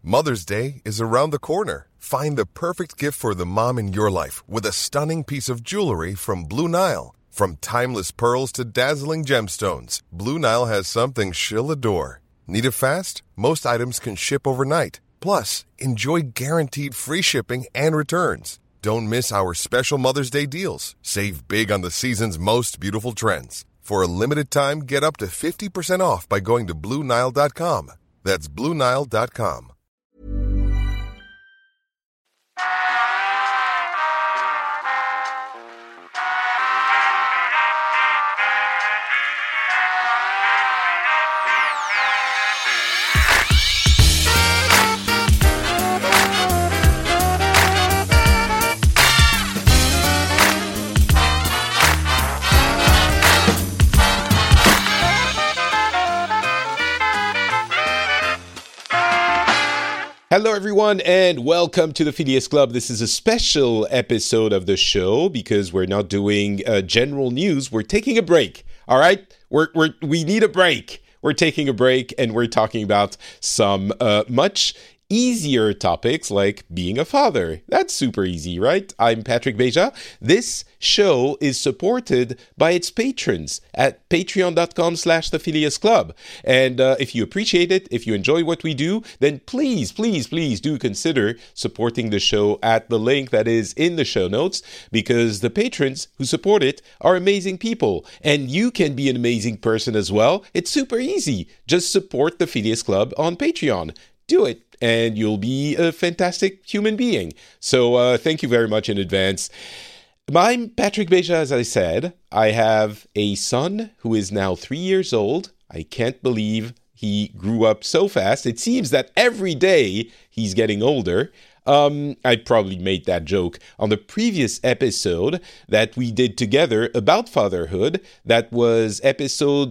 Mother's Day is around the corner. Find the perfect gift for the mom in your life with a stunning piece of jewelry from Blue Nile. From timeless pearls to dazzling gemstones, Blue Nile has something she'll adore. Need it fast? Most items can ship overnight. Plus, enjoy guaranteed free shipping and returns. Don't miss our special Mother's Day deals. Save big on the season's most beautiful trends. For a limited time, get up to 50% off by going to BlueNile.com. That's BlueNile.com. Hello, everyone, and welcome to the Phileas Club. This is a special episode of the show because we're not doing general news. We're taking a break, all right? We need a break. We're taking a break, and we're talking about some much easier topics like being a father. That's super easy, right? I'm Patrick Beja. This show is supported by its patrons at patreon.com/the Phileas Club. And if you appreciate it, if you enjoy what we do, then please do consider supporting the show at the link that is in the show notes, because the patrons who support it are amazing people. And you can be an amazing person as well. It's super easy. Just support the Phileas Club on Patreon. Do it, and you'll be a fantastic human being. So thank you very much in advance. I'm Patrick Beja, as I said. I have a son who is now 3 years old. I can't believe he grew up so fast. It seems that every day he's getting older. I probably made that joke on the previous episode that we did together about fatherhood. That was episode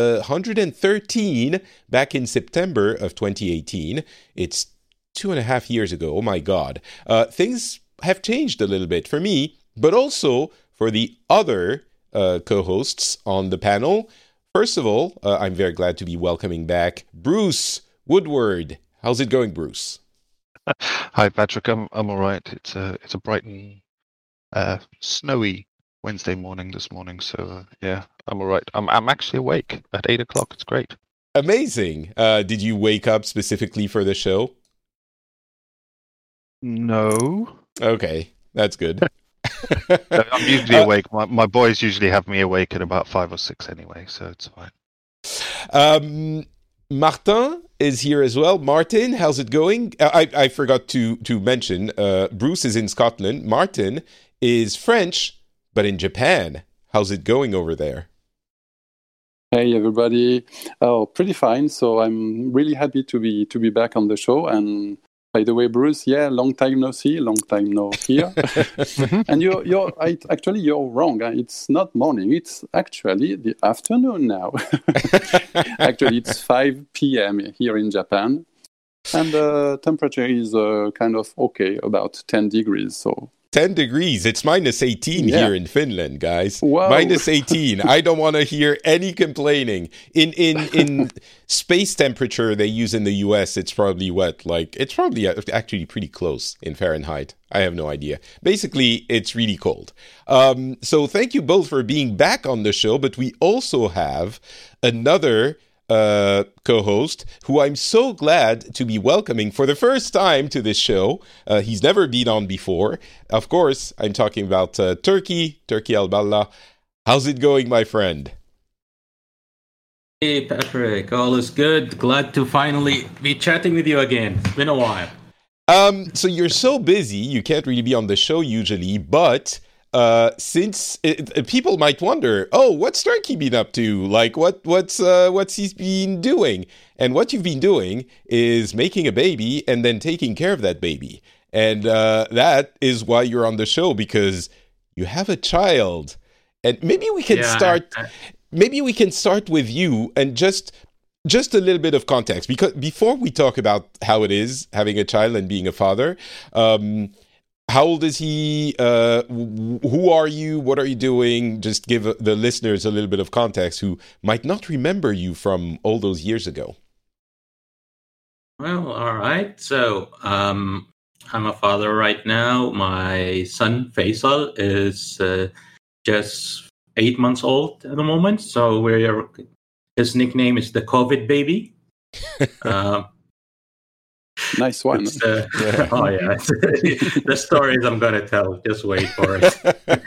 113 back in September of 2018. It's 2.5 years ago. Oh my God. Things have changed a little bit for me, but also for the other co-hosts on the panel. First of all, I'm very glad to be welcoming back Bruce Woodward. How's it going, Bruce? Hi, Patrick. I'm all right. It's a bright and snowy Wednesday morning this morning. So yeah, I'm all right. I'm actually awake at 8 o'clock. It's great. Amazing. Did you wake up specifically for the show? No. Okay, that's good. I'm usually awake. My boys usually have me awake at about 5 or 6 anyway, so it's fine. Martin is here as well. Martin, how's it going? I forgot to mention, Bruce is in Scotland. Martin is French, but in Japan. How's it going over there? Hey, everybody. Oh, pretty fine. So I'm really happy to be back on the show. And by the way, Bruce, yeah, long time no see, long time no hear. And you're wrong. It's not morning. It's actually the afternoon now. Actually, it's 5 p.m. here in Japan, and the temperature is kind of okay, about 10 degrees. So 10 degrees. It's minus 18 here in Finland, guys. Wow. Minus 18. I don't want to hear any complaining. In space temperature they use in the US, it's probably what? It's probably actually pretty close in Fahrenheit. I have no idea. Basically, it's really cold. So thank you both for being back on the show, but we also have another co-host who I'm so glad to be welcoming for the first time to this show. He's never been on before. Of course, I'm talking about Turki Alballa. How's it going, my friend? Hey, Patrick. All is good. Glad to finally be chatting with you again. It's been a while. So you're so busy, you can't really be on the show usually, but since people might wonder, what's Turki been up to? What's he's been doing? And what you've been doing is making a baby and then taking care of that baby. And that is why you're on the show, because you have a child. And maybe we can start. Maybe we can start with you and just a little bit of context, because before we talk about how it is having a child and being a father. How old is he? Who are you? What are you doing? Just give the listeners a little bit of context who might not remember you from all those years ago. Well, all right. So, I'm a father right now. My son Faisal is just 8 months old at the moment. So his nickname is the COVID baby. Nice one. Yeah. Oh yeah, the stories I'm gonna tell. Just wait for it.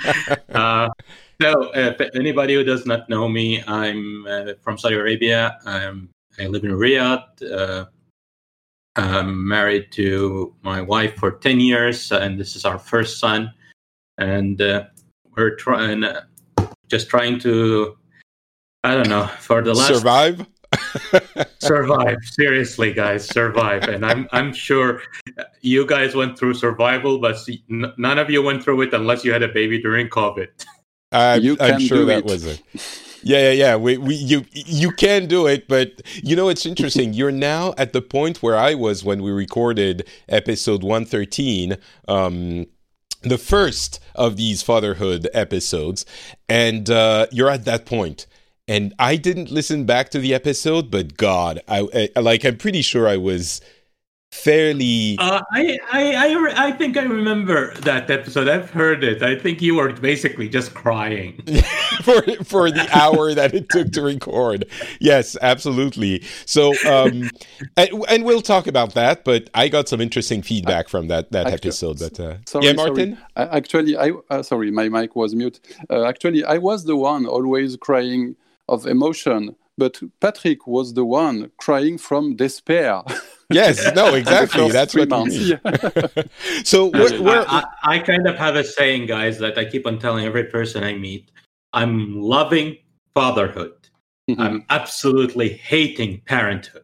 So, if anybody who does not know me, I'm from Saudi Arabia. I live in Riyadh. I'm married to my wife for 10 years, and this is our first son. And we're trying to, I don't know, for the last survive. Seriously, guys, survive. And I'm sure you guys went through survival, but none of you went through it unless you had a baby during COVID. I'm sure that was it. Yeah. You can do it, but it's interesting. You're now at the point where I was when we recorded episode 113, the first of these fatherhood episodes, and you're at that point. And I didn't listen back to the episode, but God, I'm pretty sure I was fairly. I think I remember that episode. I've heard it. I think you were basically just crying for the hour that it took to record. Yes, absolutely. So, and we'll talk about that. But I got some interesting feedback from that episode. But sorry, Martin. Actually, sorry, my mic was mute. Actually, I was the one always crying of emotion, but Patrick was the one crying from despair. Yes, no, exactly. That's what I mean. Yeah. So I kind of have a saying, guys, that I keep on telling every person I meet. I'm loving fatherhood. Mm-hmm. I'm absolutely hating parenthood.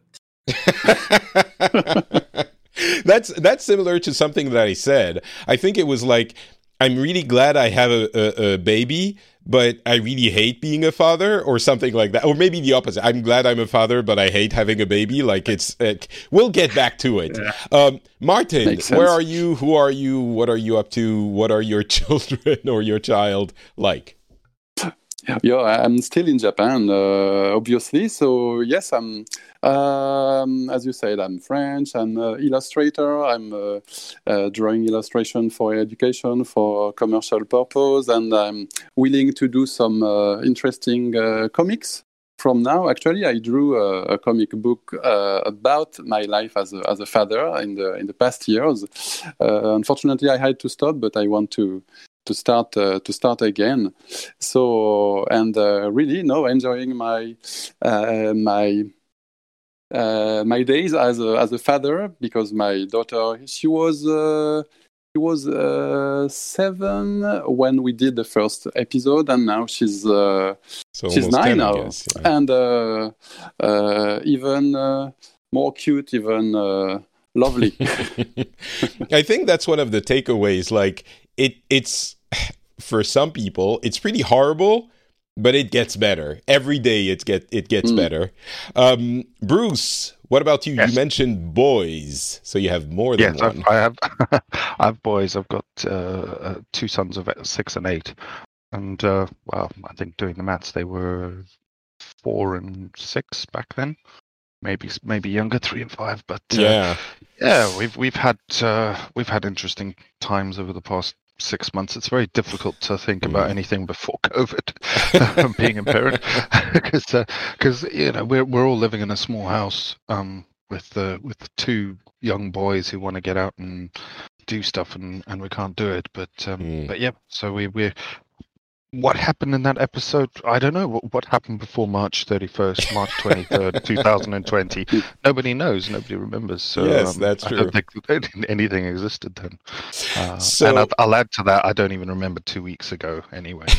That's similar to something that I said. I think it was like, I'm really glad I have a baby, but I really hate being a father, or something like that. Or maybe the opposite. I'm glad I'm a father, but I hate having a baby. We'll get back to it. Yeah. Martin, where are you? Who are you? What are you up to? What are your children or your child like? Yeah, I'm still in Japan, obviously. So yes, I'm. As you said, I'm French. I'm an illustrator. I'm drawing illustration for education, for commercial purpose, and I'm willing to do some interesting comics. From now, actually, I drew a comic book about my life as a father in the past years. Unfortunately, I had to stop, but I want to start again. So, and really enjoying my my days as a father, because my daughter, she was 7 when we did the first episode, and now she's 9 now, guess, yeah. And even more cute, even lovely. I think that's one of the takeaways. Like it's for some people, it's pretty horrible, but it gets better. Every day it gets better. Bruce, what about you? Yes. You mentioned boys, so you have more than one. Yes, I have boys. I've got 2 sons of 6 and 8. And, well, I think doing the maths, they were 4 and 6 back then. Maybe younger, 3 and 5. But we've had interesting times over the past 6 months. It's very difficult to think about anything before COVID, being a parent, because we're all living in a small house with the 2 young boys who want to get out and do stuff, and we can't do it. But yeah, so we're. What happened in that episode? I don't know. What happened before March 31st, March 23rd, 2020? Nobody knows. Nobody remembers. So, yes, that's true. I don't think anything existed then. And I'll add to that, I don't even remember 2 weeks ago anyway.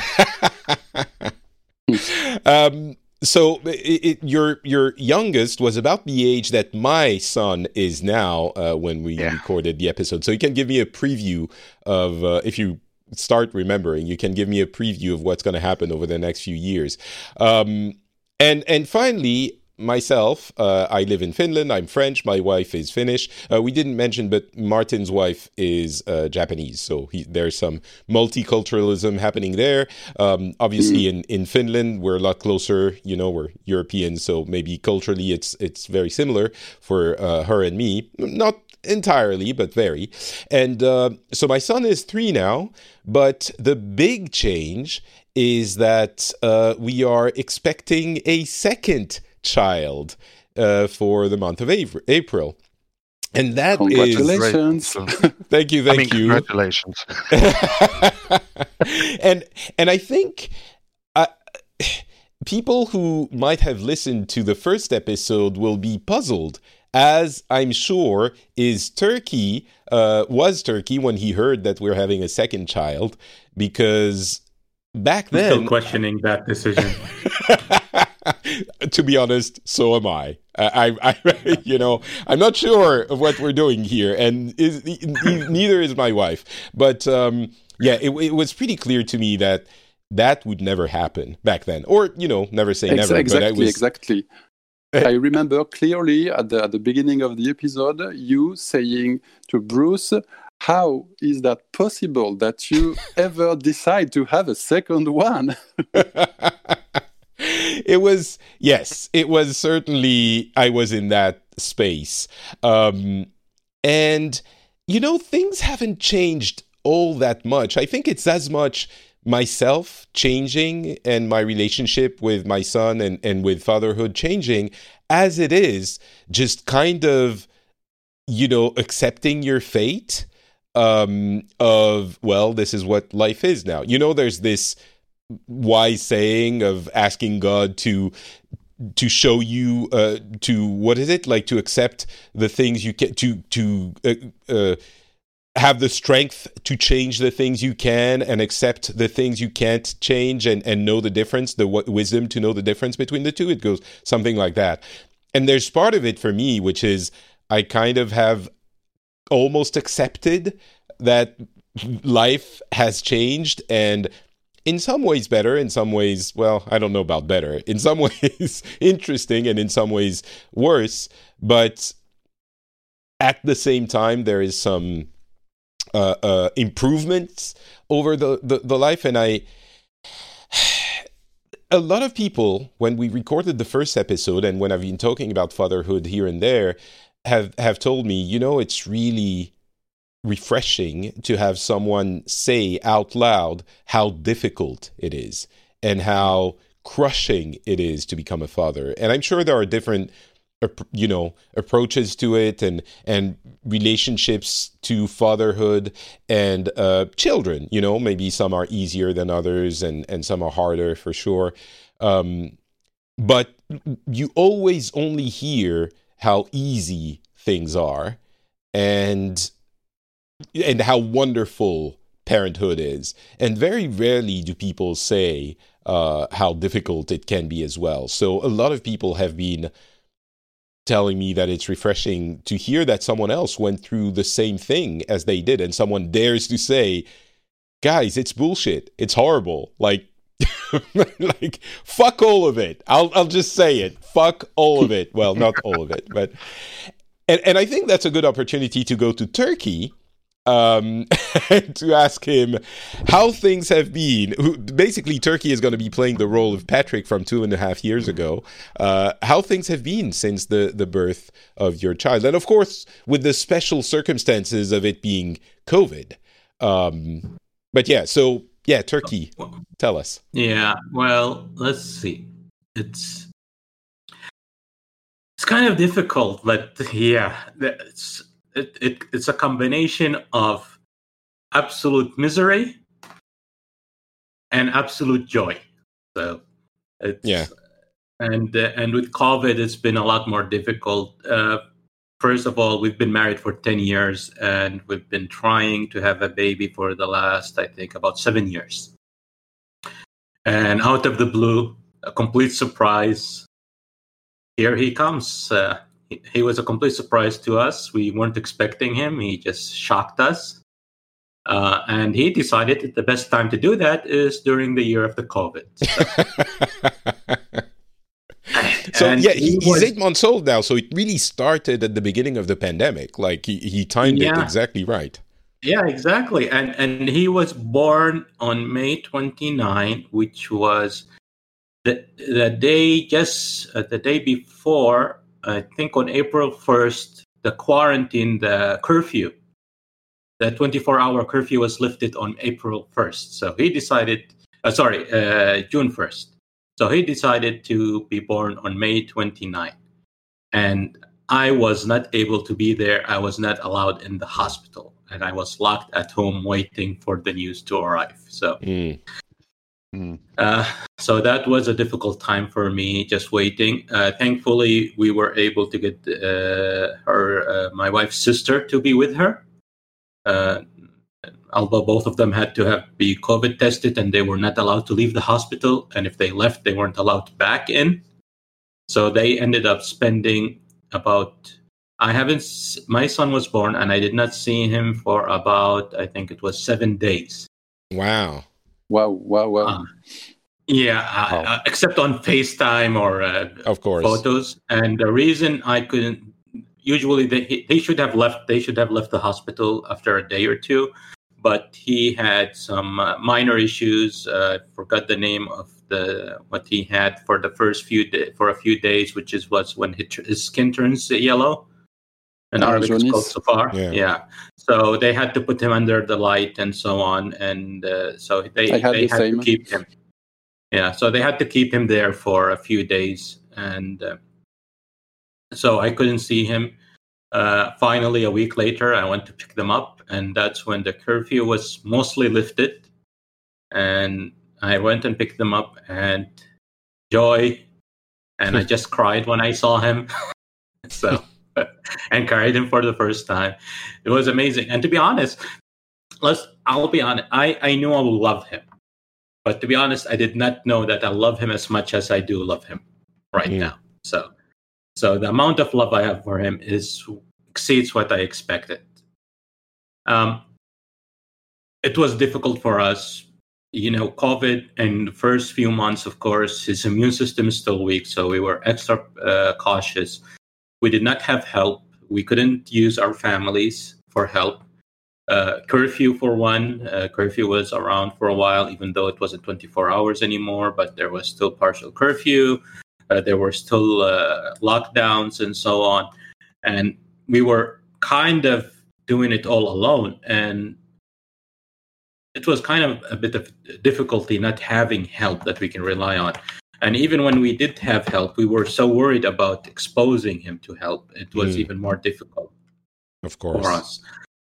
So. Your youngest was about the age that my son is now when we recorded the episode. So you can give me a preview of, if you start remembering, you can give me a preview of what's going to happen over the next few years. And finally, myself, I live in Finland. I'm French. My wife is Finnish. We didn't mention, but Martin's wife is Japanese. So there's some multiculturalism happening there. Obviously, in Finland, we're a lot closer. We're Europeans, so maybe culturally it's very similar for her and me. Not entirely, but very. And so my son is 3 now, but the big change is that we are expecting a second child for the month of April. And that congratulations. Thank you. Congratulations. And I think people who might have listened to the first episode will be puzzled, as I'm sure was Turkey when he heard that we're having a second child, because back then... I'm still questioning that decision. To be honest, so am I. I'm not sure of what we're doing here, and neither is my wife. But it was pretty clear to me that would never happen back then, or never say never. Exactly. I remember clearly at the beginning of the episode, you saying to Bruce, how is that possible that you ever decide to have a second one? It was certainly, I was in that space. And, things haven't changed all that much. I think it's as much myself changing and my relationship with my son and with fatherhood changing as it is just kind of, accepting your fate of, well, this is what life is now. There's this wise saying of asking God to show you to accept the things you can, to have the strength to change the things you can and accept the things you can't change, and know the difference, the wisdom to know the difference between the two. It goes something like that. And there's part of it for me, which is I kind of have almost accepted that life has changed, and in some ways better, in some ways, well, I don't know about better, in some ways interesting, and in some ways worse. But at the same time, there is some improvements over the life. And a lot of people, when we recorded the first episode and when I've been talking about fatherhood here and there, have told me, it's really refreshing to have someone say out loud how difficult it is and how crushing it is to become a father. And I'm sure there are different approaches to it and relationships to fatherhood and children. Maybe some are easier than others and some are harder for sure. But you always only hear how easy things are and how wonderful parenthood is. And very rarely do people say how difficult it can be as well. So a lot of people have been telling me that it's refreshing to hear that someone else went through the same thing as they did, and someone dares to say, guys, it's bullshit. It's horrible. Like, fuck all of it. I'll just say it. Fuck all of it. Well, not all of it, but... And I think that's a good opportunity to go to Turkey, to ask him how things have been. Basically, Turkey is going to be playing the role of Patrick from 2.5 years ago. How things have been since the birth of your child. And of course, with the special circumstances of it being COVID. But Turkey, tell us. Yeah, well, let's see. It's kind of difficult, but it's a combination of absolute misery and absolute joy. So and with COVID, it's been a lot more difficult. First of all, we've been married for 10 years, and we've been trying to have a baby for the last, I think, about 7 years. And out of the blue, a complete surprise. Here he comes. He was a complete surprise to us. We weren't expecting him. He just shocked us. And he decided that the best time to do that is during the year of the COVID. So And yeah, he he's was 8 months old now. So it really started at the beginning of the pandemic. Like he timed it yeah. exactly right. Yeah, exactly. And he was born on May 29, which was the day the day before, I think on April 1st, the curfew, the 24-hour curfew was lifted on April 1st. So he decided, June 1st. So he decided to be born on May 29. And I was not able to be there. I was not allowed in the hospital. And I was locked at home waiting for the news to arrive. So, so that was a difficult time for me, just waiting. Thankfully, we were able to get my wife's sister to be with her. Although both of them had to be COVID tested, and they were not allowed to leave the hospital. And if they left, they weren't allowed back in. So they ended up spending my son was born and I did not see him for about, I think it was 7 days. Wow. Wow. Except on FaceTime or of course, photos. And the reason I couldn't, usually they should have left the hospital after a day or two, but he had some minor issues. I forgot the name of what he had for the first for a few days, which was when his skin turns yellow. In Arabic, it's called safar. Yeah. So they had to put him under the light and so on, and so they had to keep him. Yeah, so they had to keep him there for a few days, and so I couldn't see him. Finally, a week later, I went to pick them up, and that's when the curfew was mostly lifted, and I went and picked them up, and joy, and I just cried when I saw him. So, and carried him for the first time. It was amazing. And to be honest, I'll be honest, I knew I would love him. But to be honest, I did not know that I love him as much as I do love him right now. So the amount of love I have for him exceeds what I expected. It was difficult for us. COVID in the first few months, of course, his immune system is still weak, so we were extra cautious. We did not have help. We couldn't use our families for help. Curfew, for one. Curfew was around for a while, even though it wasn't 24 hours anymore, but there was still partial curfew. There were still lockdowns and so on. And we were kind of doing it all alone. And it was kind of a bit of difficulty not having help that we can rely on. And even when we did have help, we were so worried about exposing him to help. It was even more difficult, of course, for us.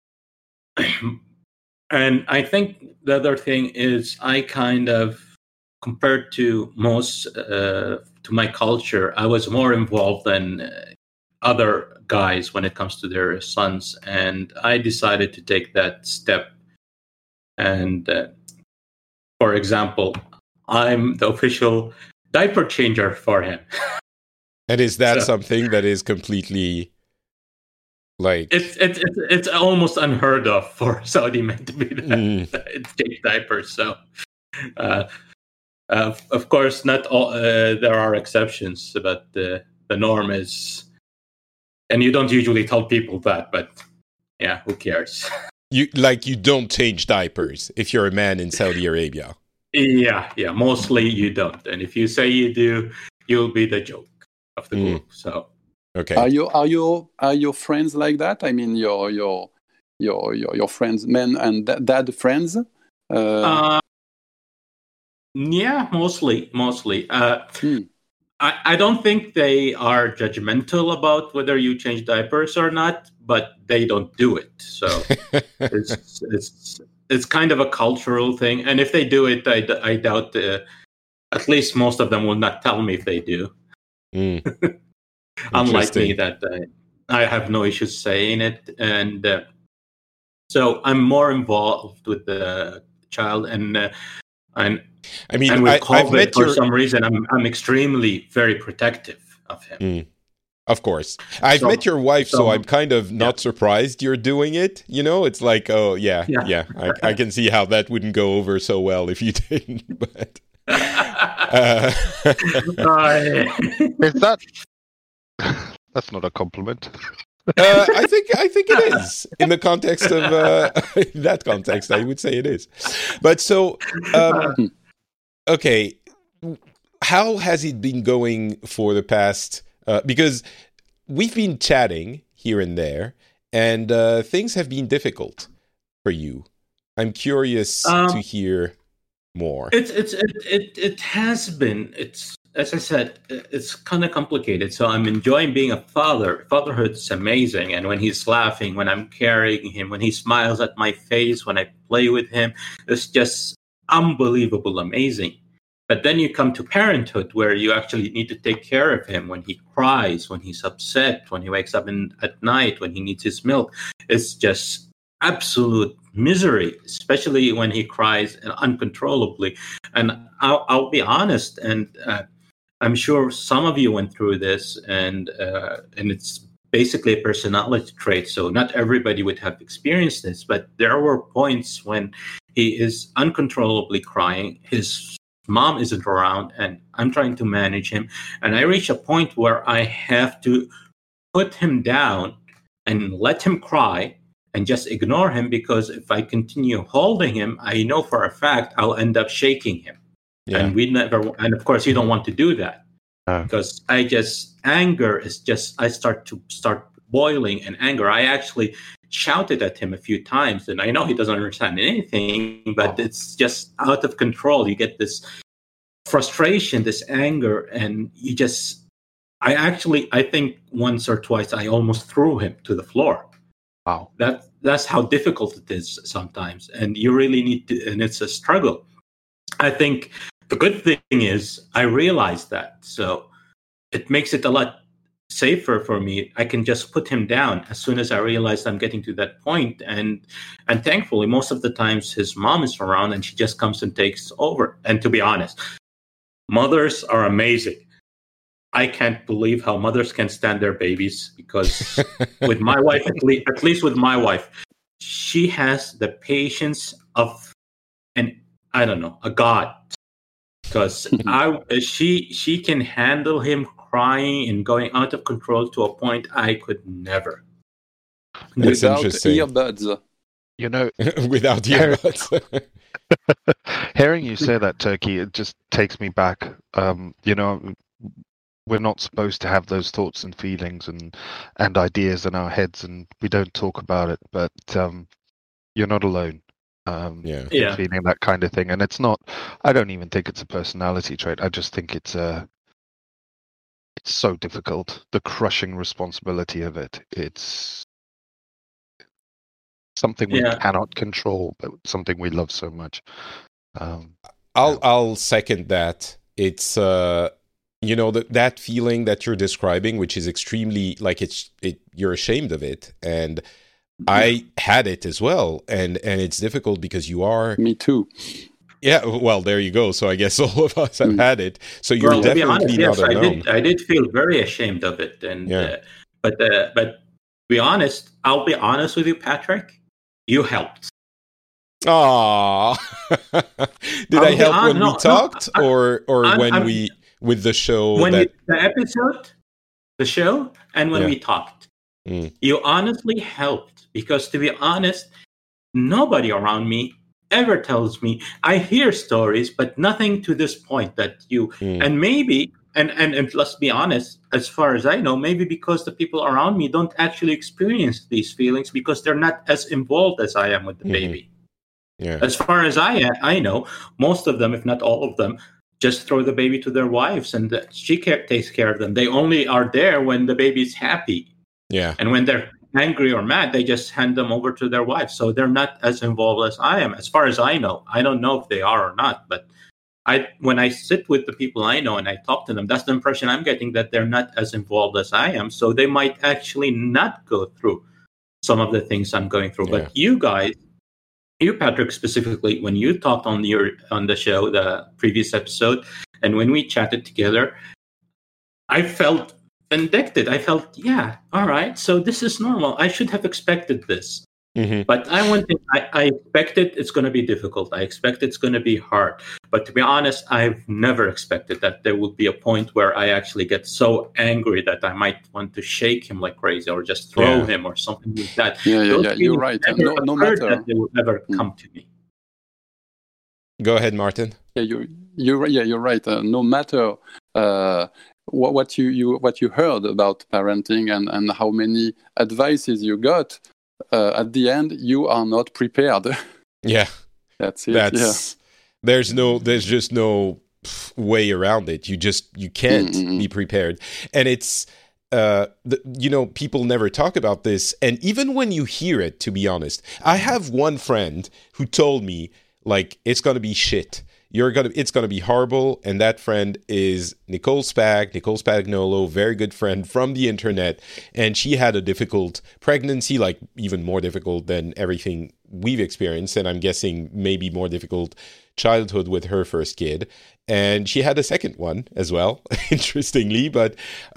And I think the other thing is I kind of, compared to most, to my culture, I was more involved than other guys when it comes to their sons. And I decided to take that step. And for example, I'm the official diaper changer for him. And is that something that is completely like it's almost unheard of for Saudi men to be change diapers? So of course, not all. There are exceptions, but the norm is, and you don't usually tell people that, but yeah, who cares? You don't change diapers if you're a man in Saudi Arabia. Yeah, mostly you don't, and if you say you do, you'll be the joke of the group. So, okay. Are your friends like that? I mean, your friends, men and dad friends. Yeah, mostly. I don't think they are judgmental about whether you change diapers or not, but they don't do it. So it's kind of a cultural thing. And if they do it, I doubt at least most of them will not tell me if they do. Unlike me, that I have no issues saying it. And so I'm more involved with the child. And I mean, and with COVID, for some reason, I'm extremely very protective of him. Of course. I've met your wife, so I'm kind of not surprised you're doing it. It's like, oh, yeah. I can see how that wouldn't go over so well if you didn't. But Is that? That's not a compliment. I think it is in the context of in that context. I would say it is. But so, okay, how has it been going for the past? Because we've been chatting here and there, and things have been difficult for you. I'm curious to hear more. It has been. It's, as I said, it's kind of complicated. So I'm enjoying being a father. Fatherhood's amazing. And when he's laughing, when I'm carrying him, when he smiles at my face, when I play with him, it's just unbelievable, amazing. But then you come to parenthood, where you actually need to take care of him when he cries, when he's upset, when he wakes up at night, when he needs his milk. It's just absolute misery, especially when he cries uncontrollably. And I'll be honest, and I'm sure some of you went through this, and it's basically a personality trait. So not everybody would have experienced this, but there were points when he is uncontrollably crying. His mom isn't around, and I'm trying to manage him. And I reach a point where I have to put him down and let him cry and just ignore him, because if I continue holding him, I know for a fact I'll end up shaking him. Yeah. And of course you don't want to do that, because anger is just, I start boiling in anger. I actually shouted at him a few times, and I know he doesn't understand anything, but it's just out of control. You get this frustration, this anger, and I think once or twice I almost threw him to the floor. Wow. That's how difficult it is sometimes. And you really need to, and it's a struggle. I think the good thing is I realized that. So it makes it a lot safer for me. I can just put him down as soon as I realize I'm getting to that point. And thankfully, most of the times his mom is around and she just comes and takes over. And to be honest, mothers are amazing. I can't believe how mothers can stand their babies, because with my wife, at least with my wife, she has the patience of a god. Because she can handle him crying and going out of control to a point I could never. Without earbuds. You know, without earbuds. Hearing you say that, Turkey, it just takes me back. We're not supposed to have those thoughts and feelings and ideas in our heads, and we don't talk about it. But you're not alone. Feeling that kind of thing, and it's not. I don't even think it's a personality trait. I just think it's so difficult. The crushing responsibility of it. It's something we cannot control, but something we love so much. I'll second that. It's that feeling that you're describing, which is extremely you're ashamed of it, and I had it as well, and it's difficult because you are. Me too. Yeah, well, there you go. So I guess all of us have had it. So you're definitely not alone. I did feel very ashamed of it, and but to be honest, I'll be honest with you, Patrick. You helped. Aww. Did I help when we talked, or when we with the show? The episode, the show, and when we talked, you honestly helped, because to be honest, nobody around me ever tells me. I hear stories, but nothing to this point that you and maybe and let's be honest, as far as I know, maybe because the people around me don't actually experience these feelings because they're not as involved as I am with the baby. Yeah. As far as I know, most of them, if not all of them, just throw the baby to their wives, and she takes care of them. They only are there when the baby's happy. Yeah. And when they're angry or mad, they just hand them over to their wives. So they're not as involved as I am, as far as I know. I don't know if they are or not, but when I sit with the people I know and I talk to them, that's the impression I'm getting, that they're not as involved as I am. So they might actually not go through some of the things I'm going through. But you guys, you, Patrick, specifically, when you talked on the show, the previous episode, and when we chatted together, I felt vindicted. I felt, all right, so this is normal. I should have expected this. Mhm. But I expected it's going to be difficult. I expect it's going to be hard. But to be honest, I've never expected that there would be a point where I actually get so angry that I might want to shake him like crazy or just throw Yeah. him or something like that. Yeah, Those You're feelings right. never No occurred matter. that they would ever come to me. Go ahead, Martin. Yeah, you're right. No matter what you heard about parenting and how many advices you got, at the end you are not prepared. Yeah. That's it. There's just no way around it. You can't be prepared. And it's people never talk about this, and even when you hear it, to be honest, I have one friend who told me, like, it's going to be shit. It's going to be horrible. And that friend is Nicole Spagnolo, very good friend from the internet. And she had a difficult pregnancy, like even more difficult than everything we've experienced. And I'm guessing maybe more difficult childhood with her first kid. And she had a second one as well, interestingly. But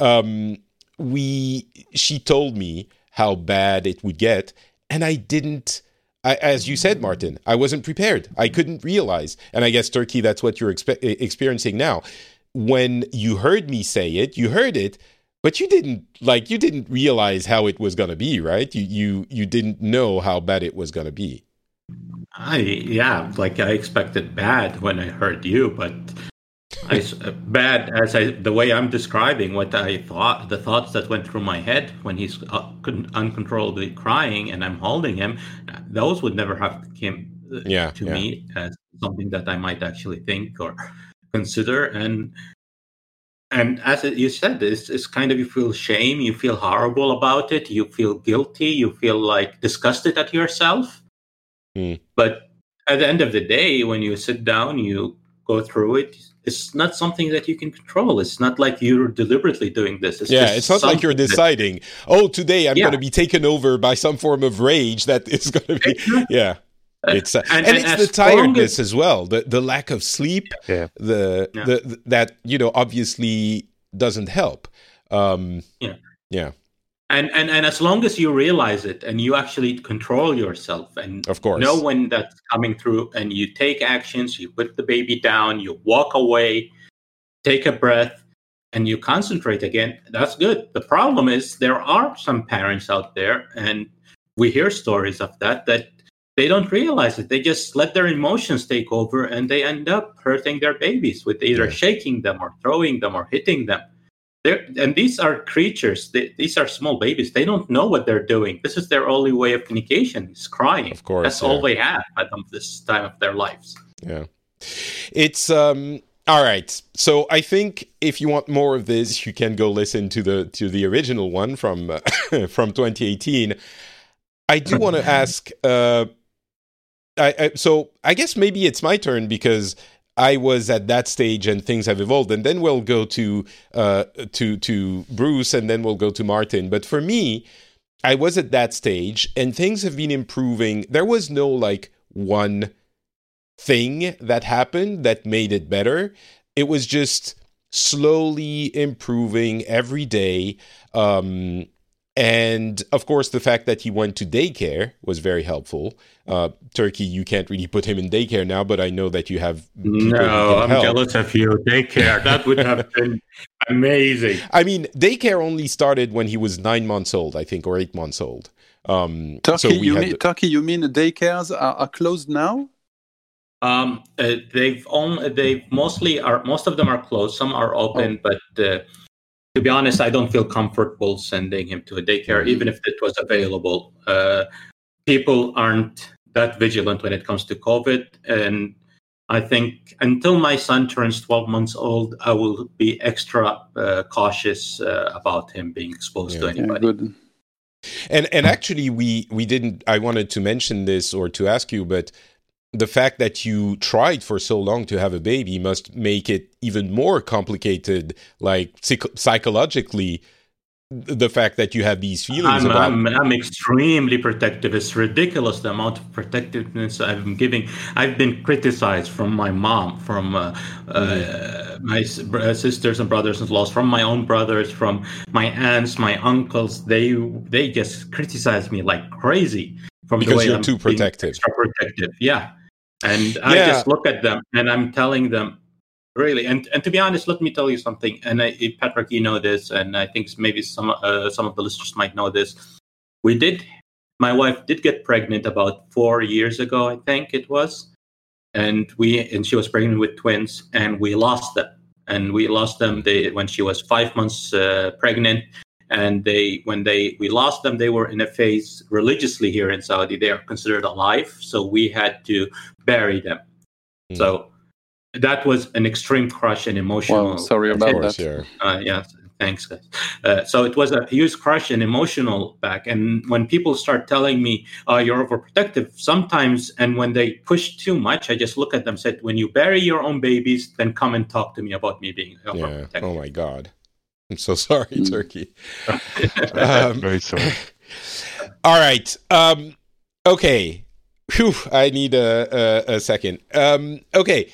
she told me how bad it would get. And as you said, Martin, I wasn't prepared. I couldn't realize. And I guess, Turkey, that's what you're experiencing now. When you heard me say it, you heard it, but you didn't realize how it was going to be, right? You didn't know how bad it was going to be. I expected bad when I heard you, but bad the way I'm describing what I thought, the thoughts that went through my head when he's uncontrollably crying and I'm holding him, those would never have come to me as something that I might actually think or consider. And as you said, it's kind of, you feel shame, you feel horrible about it, you feel guilty, you feel like disgusted at yourself. But at the end of the day, when you sit down, you go through it, it's not something that you can control. It's not like you're deliberately doing this. It's not like you're deciding, today I'm going to be taken over by some form of rage that is going to be, It's the tiredness as well, the lack of sleep, that obviously doesn't help. And as long as you realize it and you actually control yourself and of course know when that's coming through and you take actions, you put the baby down, you walk away, take a breath, and you concentrate again, that's good. The problem is there are some parents out there, and we hear stories of that they don't realize it. They just let their emotions take over and they end up hurting their babies with either shaking them or throwing them or hitting them. And these are creatures. These are small babies. They don't know what they're doing. This is their only way of communication. Is crying. Of course, that's all they have at this time of their lives. Yeah, it's all right. So I think if you want more of this, you can go listen to the original one from 2018. I do want to ask. So I guess maybe it's my turn because I was at that stage and things have evolved, and then we'll go to Bruce, and then we'll go to Martin. But for me, I was at that stage and things have been improving. There was no like one thing that happened that made it better. It was just slowly improving every day. And of course, the fact that he went to daycare was very helpful. Turkey, you can't really put him in daycare now, but I know that you have people who can help. Jealous of you. Daycare, that would have been amazing. I mean, daycare only started when he was 9 months old, I think, or 8 months old. Turkey, you mean daycares are closed now? Most of them are closed. Some are open, but to be honest, I don't feel comfortable sending him to a daycare, even if it was available. People aren't that vigilant when it comes to COVID. And I think until my son turns 12 months old, I will be extra cautious about him being exposed to anybody. Good. And actually, we didn't, I wanted to mention this or to ask you, but the fact that you tried for so long to have a baby must make it even more complicated, like psychologically, the fact that you have these feelings I'm extremely protective. It's ridiculous the amount of protectiveness I'm giving. I've been criticized from my mom, from my sisters and brothers-in-laws, from my own brothers, from my aunts, my uncles. They just criticize me like crazy. from because the way you're I'm too being protective. extra protective. Yeah. And I just look at them and I'm telling them, really, and to be honest, let me tell you something. And Patrick, you know this, and I think maybe some of the listeners might know this. My wife did get pregnant about 4 years ago, I think it was, and she was pregnant with twins, and we lost them. And we lost them when she was 5 months pregnant. And when we lost them, they were in a phase religiously here in Saudi. They are considered alive, so we had to bury them. So that was an extreme crush and emotional. Wow, sorry about that. Yeah, thanks, guys. So it was a huge crush and emotional back. And when people start telling me, you're overprotective, sometimes, and when they push too much, I just look at them and said, when you bury your own babies, then come and talk to me about me being overprotective. Yeah. Oh, my God. I'm so sorry, Turkey. Very sorry. All right. Okay. Whew, I need a second. Okay.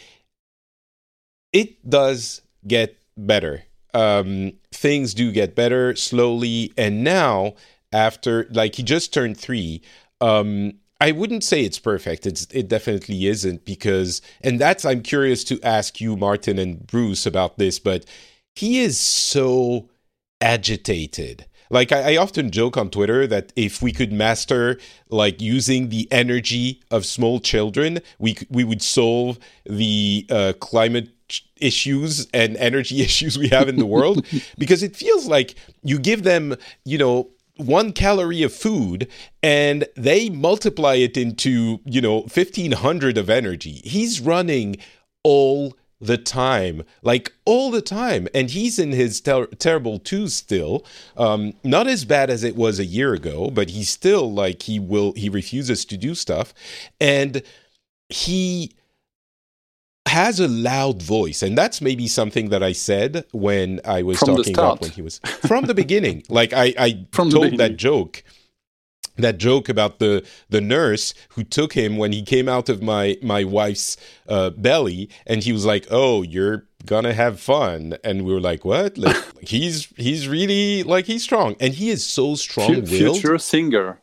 It does get better. Things do get better slowly. And now, after, like, he just turned 3, I wouldn't say it's perfect. It definitely isn't because, and I'm curious to ask you, Martin and Bruce, about this, but he is so agitated. Like, I often joke on Twitter that if we could master, like, using the energy of small children, we would solve the climate issues and energy issues we have in the world. Because it feels like you give them, 1 calorie of food and they multiply it into, 1,500 of energy. He's running all the time, and he's in his terrible 2s still, not as bad as it was a year ago, but he's still like he refuses to do stuff, and he has a loud voice, and that's maybe something that I said when I was talking about when he was from the beginning. Like I told that joke about the nurse who took him when he came out of my wife's belly, and he was like, "Oh, you're gonna have fun," and we were like, "What?" Like, he's really, like, he's strong, and he is so strong-willed. Future singer.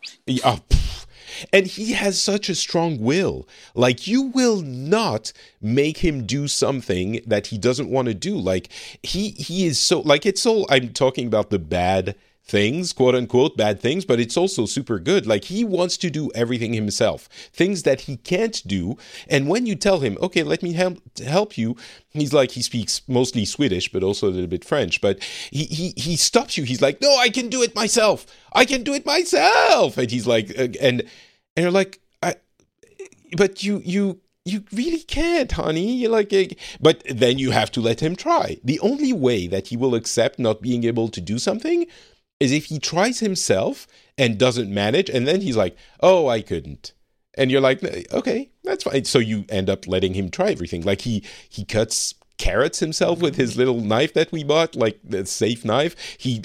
And he has such a strong will. Like, you will not make him do something that he doesn't want to do. Like, he is so, like, it's so, I'm talking about the bad things, quote unquote, bad things, but it's also super good. Like, he wants to do everything himself, things that he can't do. And when you tell him, okay, let me help you, he's like, he speaks mostly Swedish, but also a little bit French, but he stops you. He's like, no, I can do it myself. And he's like, and you're like, but you really can't, honey. You're like, but then you have to let him try. The only way that he will accept not being able to do something is if he tries himself and doesn't manage, and then he's like, oh, I couldn't. And you're like, okay, that's fine. So you end up letting him try everything. Like, he cuts carrots himself with his little knife that we bought, like the safe knife. He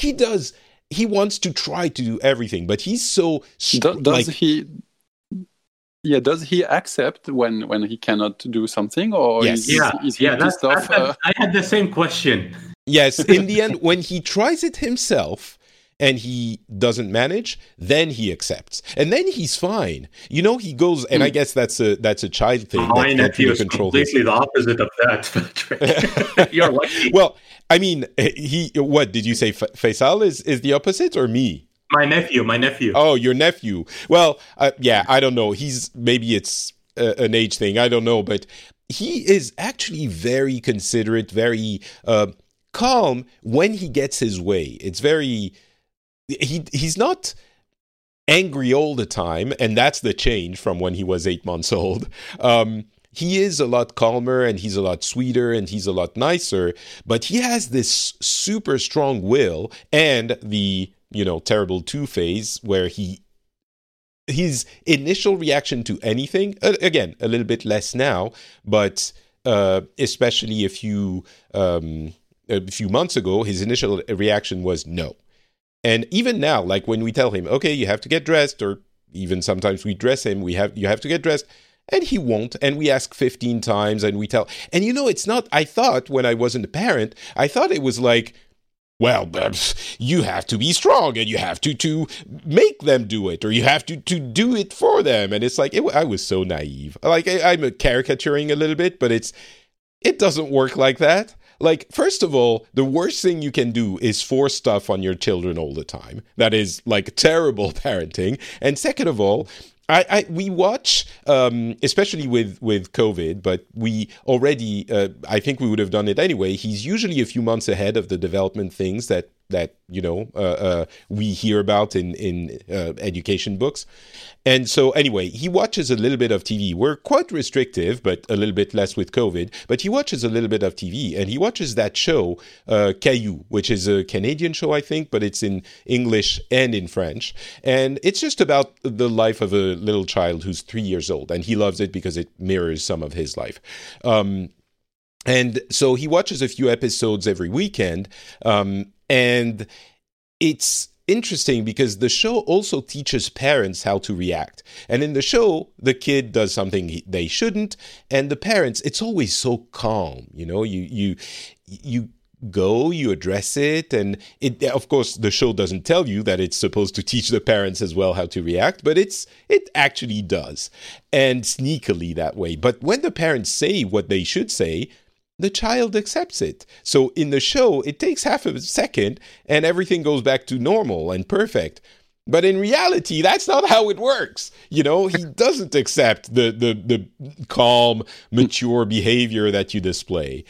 wants to try to do everything, but he's so... Does he accept when he cannot do something, or yes. is he pissed off? I had the same question. Yes, in the end, when he tries it himself and he doesn't manage, then he accepts, and then he's fine. He goes, and I guess that's a child thing. My nephew is completely the opposite of that. You're lucky. Well, I mean, what did you say? Faisal is the opposite, or me? My nephew. Oh, your nephew. Well, yeah, I don't know. Maybe it's an age thing. I don't know, but he is actually very considerate, very calm when he gets his way. It's very... He's not angry all the time, and that's the change from when he was 8 months old. He is a lot calmer, and he's a lot sweeter, and he's a lot nicer, but he has this super strong will and the, terrible 2 phase where his initial reaction to anything, again, a little bit less now, but especially a few months ago, his initial reaction was no. And even now, like when we tell him, okay, you have to get dressed, or even sometimes we dress him, you have to get dressed, and he won't. And we ask 15 times, and we tell, and it's not, I thought when I wasn't a parent, I thought it was like, well, you have to be strong and you have to make them do it, or you have to do it for them. And it's like, I was so naive. Like, I'm caricaturing a little bit, but it doesn't work like that. Like, first of all, the worst thing you can do is force stuff on your children all the time. That is like terrible parenting. And second of all, we watch, especially with COVID, but we already, I think we would have done it anyway. He's usually a few months ahead of the development things that we hear about in education books. And so anyway, he watches a little bit of TV. We're quite restrictive, but a little bit less with COVID. But he watches a little bit of TV, and he watches that show, Caillou, which is a Canadian show, I think, but it's in English and in French. And it's just about the life of a little child who's 3 years old. And he loves it because it mirrors some of his life. And so he watches a few episodes every weekend. And it's interesting because the show also teaches parents how to react. And in the show, the kid does something they shouldn't, and the parents, it's always so calm. You know, you go, you address it, and it, of course, the show doesn't tell you that it's supposed to teach the parents as well how to react, but it actually does, and sneakily that way. But when the parents say what they should say, the child accepts it. So in the show, it takes half of a second and everything goes back to normal and perfect. But in reality, that's not how it works. You know, he doesn't accept the calm, mature behavior that you display.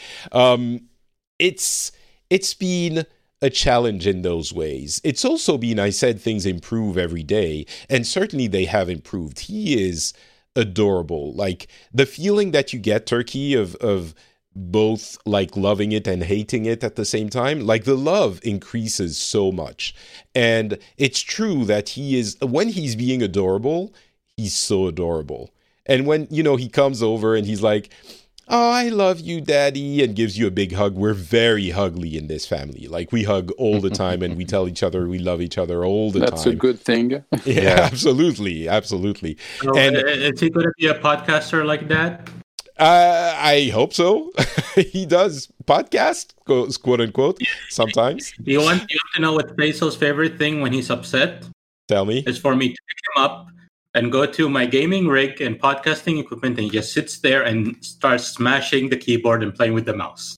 It's been a challenge in those ways. It's also been, I said, things improve every day. And certainly they have improved. He is adorable. Like the feeling that you get, Turkey, of both like loving it and hating it at the same time, like the love increases so much. And it's true that when he's being adorable, he's so adorable. And when, he comes over and he's like, "Oh, I love you, Daddy," and gives you a big hug. We're very huggly in this family. Like we hug all the time and we tell each other we love each other all the time. That's a good thing. Yeah, absolutely. So, and is he going to be a podcaster like that? I hope so. He does podcast, quote unquote, sometimes. You want to know what Faisal's favorite thing when he's upset? Tell me. It's for me to pick him up and go to my gaming rig and podcasting equipment, and he just sits there and starts smashing the keyboard and playing with the mouse.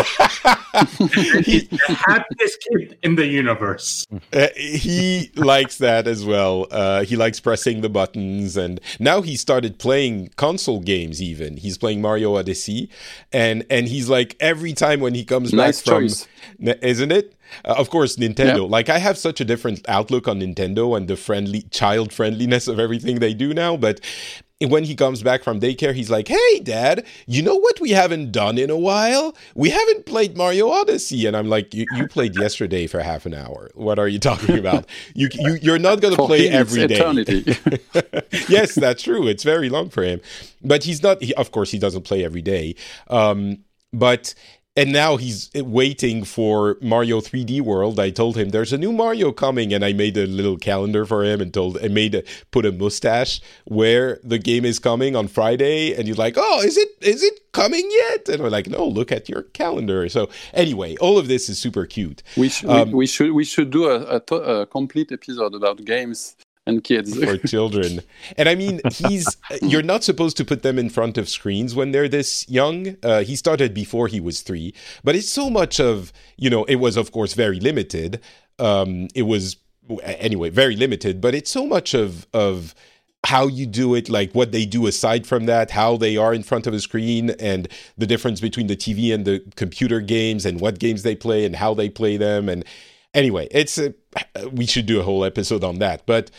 He's the happiest kid in the universe. He likes that as well. He likes pressing the buttons, and now he started playing console games even. He's playing Mario Odyssey, and he's like, every time when he comes back from... Choice. Isn't it? Of course, Nintendo. Yeah. Like, I have such a different outlook on Nintendo and the child friendliness of everything they do now, but... when he comes back from daycare, he's like, "Hey, Dad, you know what we haven't done in a while? We haven't played Mario Odyssey." And I'm like, you played yesterday for half an hour. What are you talking about? You're not going to play every day. Eternity. Yes, that's true. It's very long for him. But he's not, of course, he doesn't play every day. And now he's waiting for Mario 3D World. I told him there's a new Mario coming, and I made a little calendar for him and put a mustache where the game is coming on Friday. And he's like, "Oh, is it coming yet?" And we're like, "No, look at your calendar." So anyway, all of this is super cute. We should do a complete episode about games and kids for children. And I mean, you're not supposed to put them in front of screens when they're this young. He started before he was 3, but it's so much of, it was of course very limited. It was anyway very limited, but it's so much of how you do it, like what they do aside from that, how they are in front of a screen, and the difference between the TV and the computer games, and what games they play and how they play them. And anyway, we should do a whole episode on that. But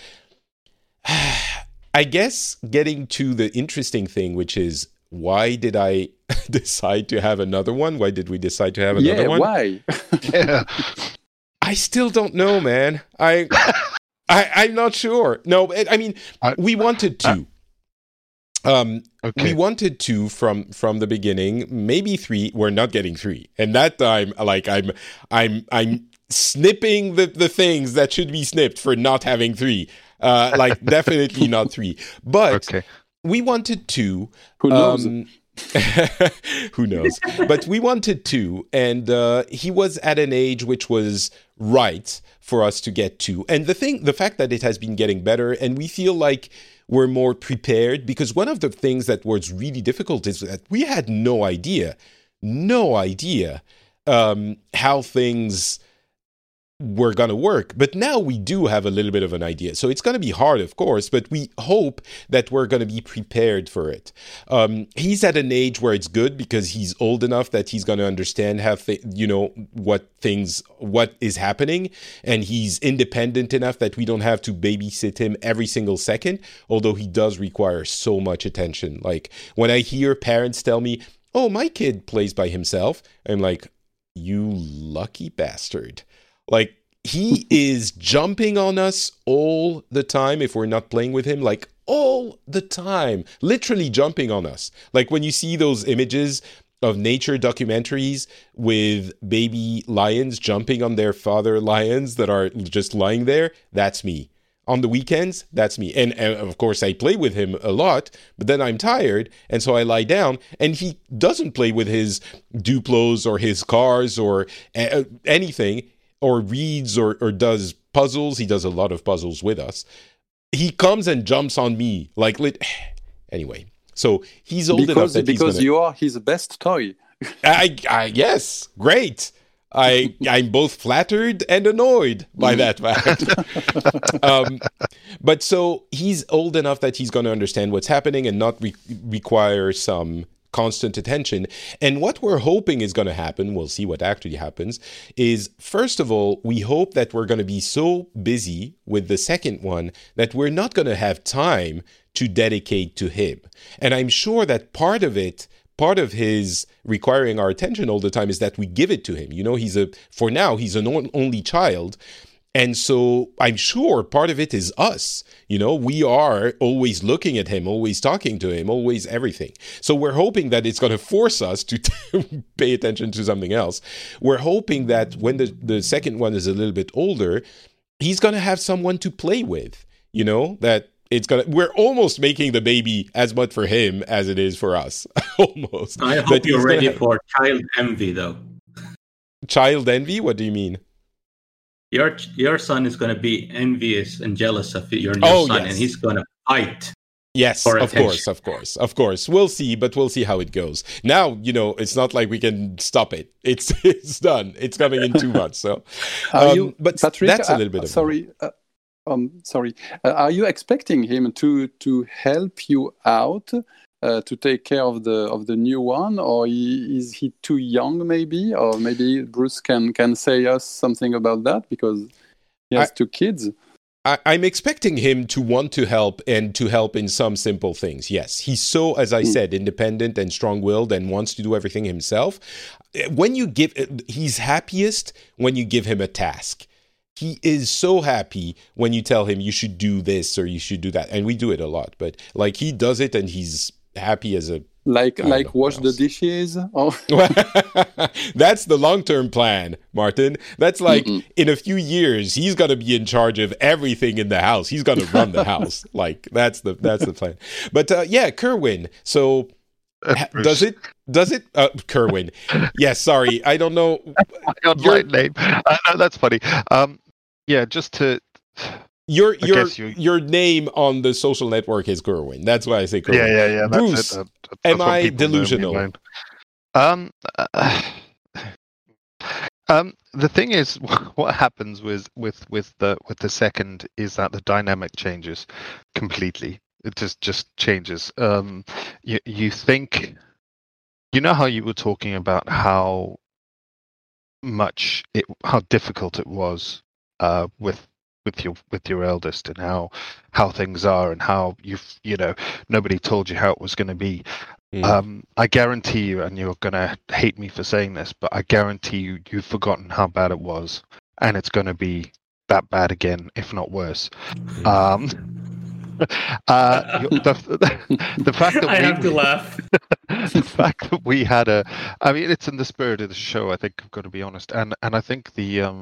I guess getting to the interesting thing, which is, why did I decide to have another one? Why did we decide to have another one? Why? I still don't know, man. I'm not sure. No, I mean, we wanted to. Okay. We wanted 2 from the beginning, maybe 3. We're not getting 3, and that time, like I'm snipping the things that should be snipped for not having 3. Like definitely not 3. But we wanted 2. Who knows? Who knows? But we wanted to, and he was at an age which was right for us to get to. And the fact that it has been getting better, and we feel like we're more prepared, because one of the things that was really difficult is that we had no idea how things were going to work. But now we do have a little bit of an idea. So it's going to be hard, of course, but we hope that we're going to be prepared for it. He's at an age where it's good because he's old enough that he's going to understand what is happening. And he's independent enough that we don't have to babysit him every single second, although he does require so much attention. Like when I hear parents tell me, "Oh, my kid plays by himself," I'm like, "You lucky bastard." Like, he is jumping on us all the time if we're not playing with him, like all the time, literally jumping on us. Like when you see those images of nature documentaries with baby lions jumping on their father lions that are just lying there, that's me. On the weekends, that's me. And of course, I play with him a lot, but then I'm tired, and so I lie down, and he doesn't play with his Duplos or his cars or anything, or reads or does puzzles. He does a lot of puzzles with us. He comes and jumps on me. Anyway, so he's old enough that because you are his best toy. Yes, great. I'm both flattered and annoyed by that fact. But so he's old enough that he's going to understand what's happening and not require some constant attention. And what we're hoping is going to happen, we'll see what actually happens, is first of all, we hope that we're going to be so busy with the second one that we're not going to have time to dedicate to him. And I'm sure that part of his requiring our attention all the time is that we give it to him. You know, for now, he's an only child. And so I'm sure part of it is us. You know, we are always looking at him, always talking to him, always everything. So we're hoping that it's going to force us to pay attention to something else. We're hoping that when the second one is a little bit older, he's going to have someone to play with, you know, that we're almost making the baby as much for him as it is for us. Almost. I hope you're ready for child envy, though. Child envy? What do you mean? Your son is going to be envious and jealous of your new son, and he's going to fight. Yes, of course. We'll see, but we'll see how it goes. Now, you know, it's not like we can stop it. It's done. It's coming in 2 months. So, but Patrick, that's a little bit of sorry. Are you expecting him to help you out? To take care of the new one, or is he too young maybe? Or maybe Bruce can say us something about that because he has 2 kids. I'm expecting him to want to help and to help in some simple things. Yes, he's so, as I said, independent and strong-willed and wants to do everything himself. He's happiest when you give him a task. He is so happy when you tell him you should do this or you should do that. And we do it a lot, but like he does it and he's happy as a wash the dishes. Oh. That's the long-term plan, Martin. That's like in a few years he's going to be in charge of everything in the house. He's going to run the house. Like that's the plan. But Kerwin. So does it Kerwin? Yes, sorry. I don't know. Your name. No, that's funny. Just to Your name on the social network is Kerwin. That's why I say Kerwin. Yeah. Bruce, am I delusional? The thing is, what happens with the second is that the dynamic changes completely. It just changes. You think, you know how you were talking about how difficult it was with your eldest and how things are and how nobody told you how it was going to be. I guarantee you, and you're going to hate me for saying this, but I guarantee you've forgotten how bad it was, and it's going to be that bad again, if not worse. The fact that I have to laugh. The fact that we had it's in the spirit of the show, I think I've got to be honest, and I think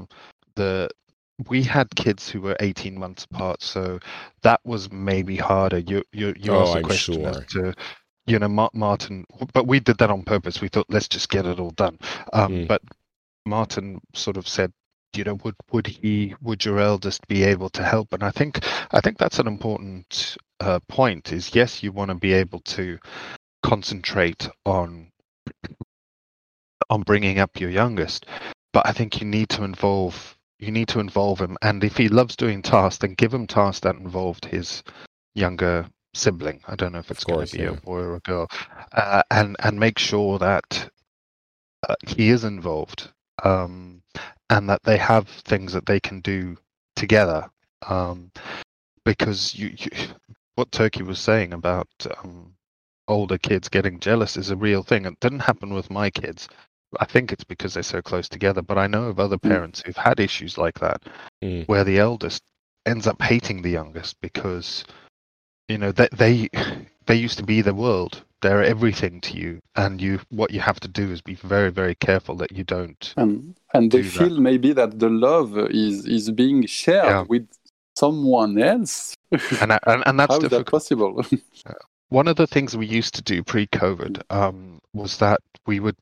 we had kids who were 18 months apart, so that was maybe harder. You asked a question as to Martin, but we did that on purpose. We thought, let's just get it all done. But Martin sort of said, would your eldest be able to help? And I think that's an important point. Is yes, you want to be able to concentrate on bringing up your youngest, but I think you need to involve him. And if he loves doing tasks, then give him tasks that involved his younger sibling. I don't know if it's going to be a boy or a girl, and make sure that he is involved, and that they have things that they can do together. Because what Turkey was saying about older kids getting jealous is a real thing. It didn't happen with my kids. I think it's because they're so close together. But I know of other parents who've had issues like that, where the eldest ends up hating the youngest because they used to be the world. They're everything to you, and what you have to do is be very, very careful that you don't. And they feel that. Maybe that the love is being shared with someone else. And that's how difficult. Is that possible? One of the things we used to do pre-COVID was that we would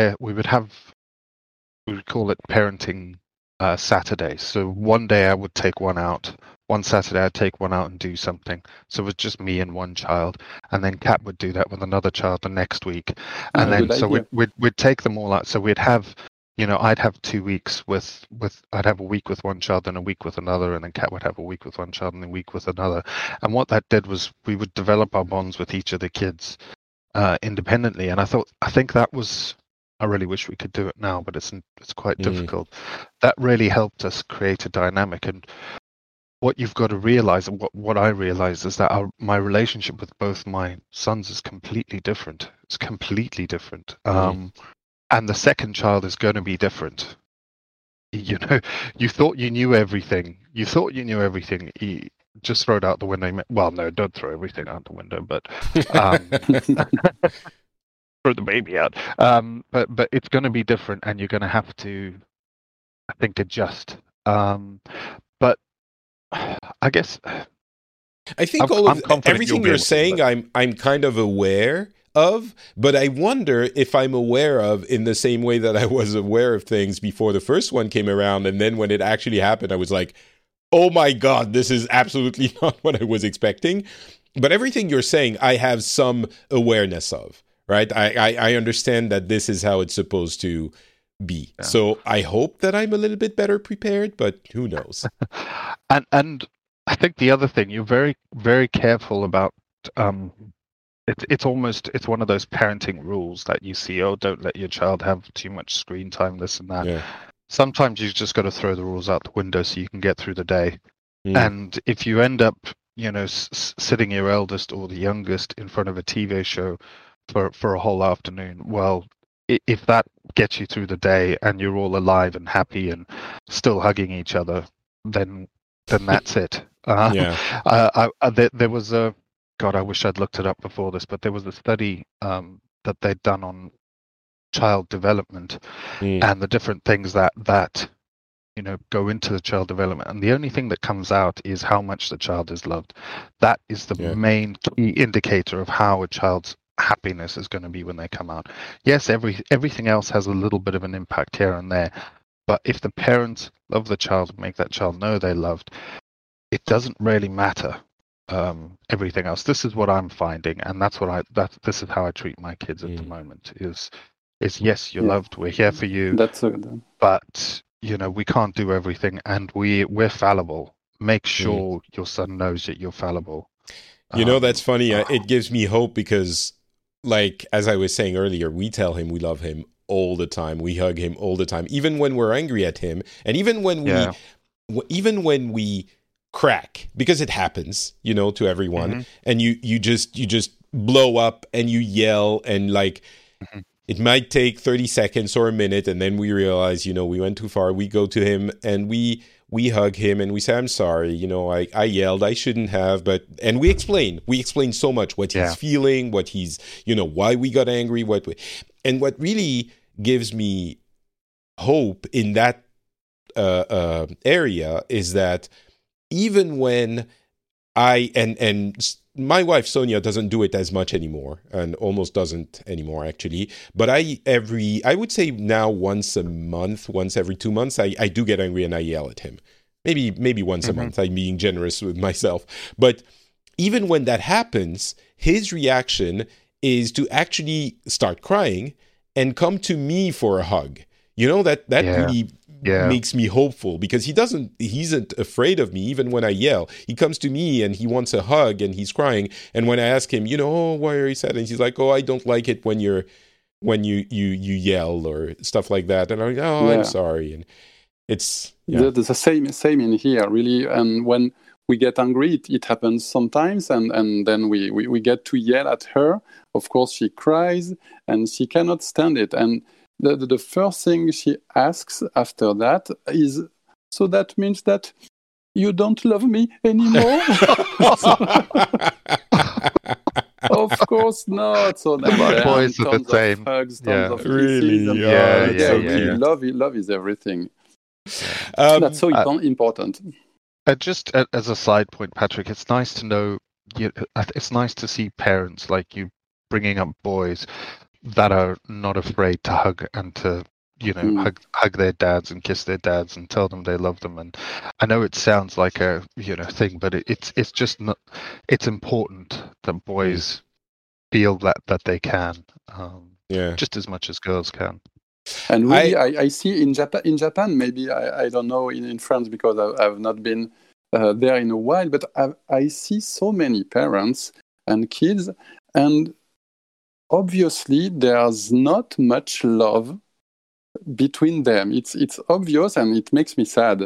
call it parenting Saturdays. So one day I would take one out. One Saturday I'd take one out and do something. So it was just me and one child, and then Kat would do that with another child the next week, and then so we'd take them all out. So we'd have, I'd have 2 weeks with I'd have a week with one child, then a week with another, and then Kat would have a week with one child and a week with another. And what that did was we would develop our bonds with each of the kids independently. And I think that was. I really wish we could do it now, but it's quite difficult. That really helped us create a dynamic. And what you've got to realize, and what I realized, is that my relationship with both my sons is completely different. It's completely different. And the second child is going to be different. You thought you knew everything. Just throw it out the window. Well, no, don't throw everything out the window, but throw the baby out. But it's going to be different, and you're going to have to, I think, adjust. But I guess I think everything you're saying, I'm kind of aware of, but I wonder if I'm aware of in the same way that I was aware of things before the first one came around, and then when it actually happened, I was like, oh my God, this is absolutely not what I was expecting. But everything you're saying, I have some awareness of, right? I understand that this is how it's supposed to be. Yeah. So I hope that I'm a little bit better prepared, but who knows? and I think the other thing, you're very, very careful about, it's one of those parenting rules that you see, don't let your child have too much screen time, this and that. Yeah. Sometimes you've just got to throw the rules out the window so you can get through the day. And if you end up, sitting your eldest or the youngest in front of a TV show for a whole afternoon, well, if that gets you through the day and you're all alive and happy and still hugging each other, then that's it. There was a, God, I wish I'd looked it up before this, but there was a study that they'd done on child development and the different things that go into the child development. And the only thing that comes out is how much the child is loved. That is the main key indicator of how a child's happiness is going to be when they come out. Yes, everything else has a little bit of an impact here and there, but if the parents love the child, make that child know they're loved, it doesn't really matter everything else. This is what I'm finding, and this is how I treat my kids at the moment. Is yes, you're loved. We're here for you. That's good. But we can't do everything, and we're fallible. Make sure your son knows that you're fallible. That's funny. It gives me hope because, like, as I was saying earlier, we tell him we love him all the time. We hug him all the time, even when we're angry at him, and even when we crack, because it happens, to everyone, and you just blow up and you yell and like. It might take 30 seconds or a minute, and then we realize, we went too far. We go to him and we hug him and we say, I'm sorry, I yelled, I shouldn't have, and we explain so much what he's feeling, what he's, why we got angry, and what really gives me hope in that area is that even when my wife Sonia doesn't do it as much anymore, and almost doesn't anymore actually. But I would say now once a month, once every 2 months, I do get angry and I yell at him. Maybe once a month. I'm being generous with myself. But even when that happens, his reaction is to actually start crying and come to me for a hug. You know, that really makes me hopeful, because he isn't afraid of me even when I yell. He comes to me and he wants a hug and he's crying. And when I ask him, why are you sad? And he's like, I don't like it when you yell or stuff like that. And I'm like, I'm sorry. And it's the same in here, really. And when we get angry, it happens sometimes, and then we get to yell at her. Of course, she cries and she cannot stand it. And the first thing she asks after that is, so that means that you don't love me anymore? Of course not. So then my boys are the same. Hugs, tons of really? kisses. Love is everything. That's so important. Just as a side point, Patrick, it's nice to know. It's nice to see parents like you bringing up boys that are not afraid to hug and to hug their dads and kiss their dads and tell them they love them. And I know it sounds like a thing, but it's just not. It's important that boys feel that they can, just as much as girls can. And really, I see in Japan, maybe I don't know in France, because I've not been there in a while, but I see so many parents and kids, and obviously there's not much love between them. It's obvious, and it makes me sad.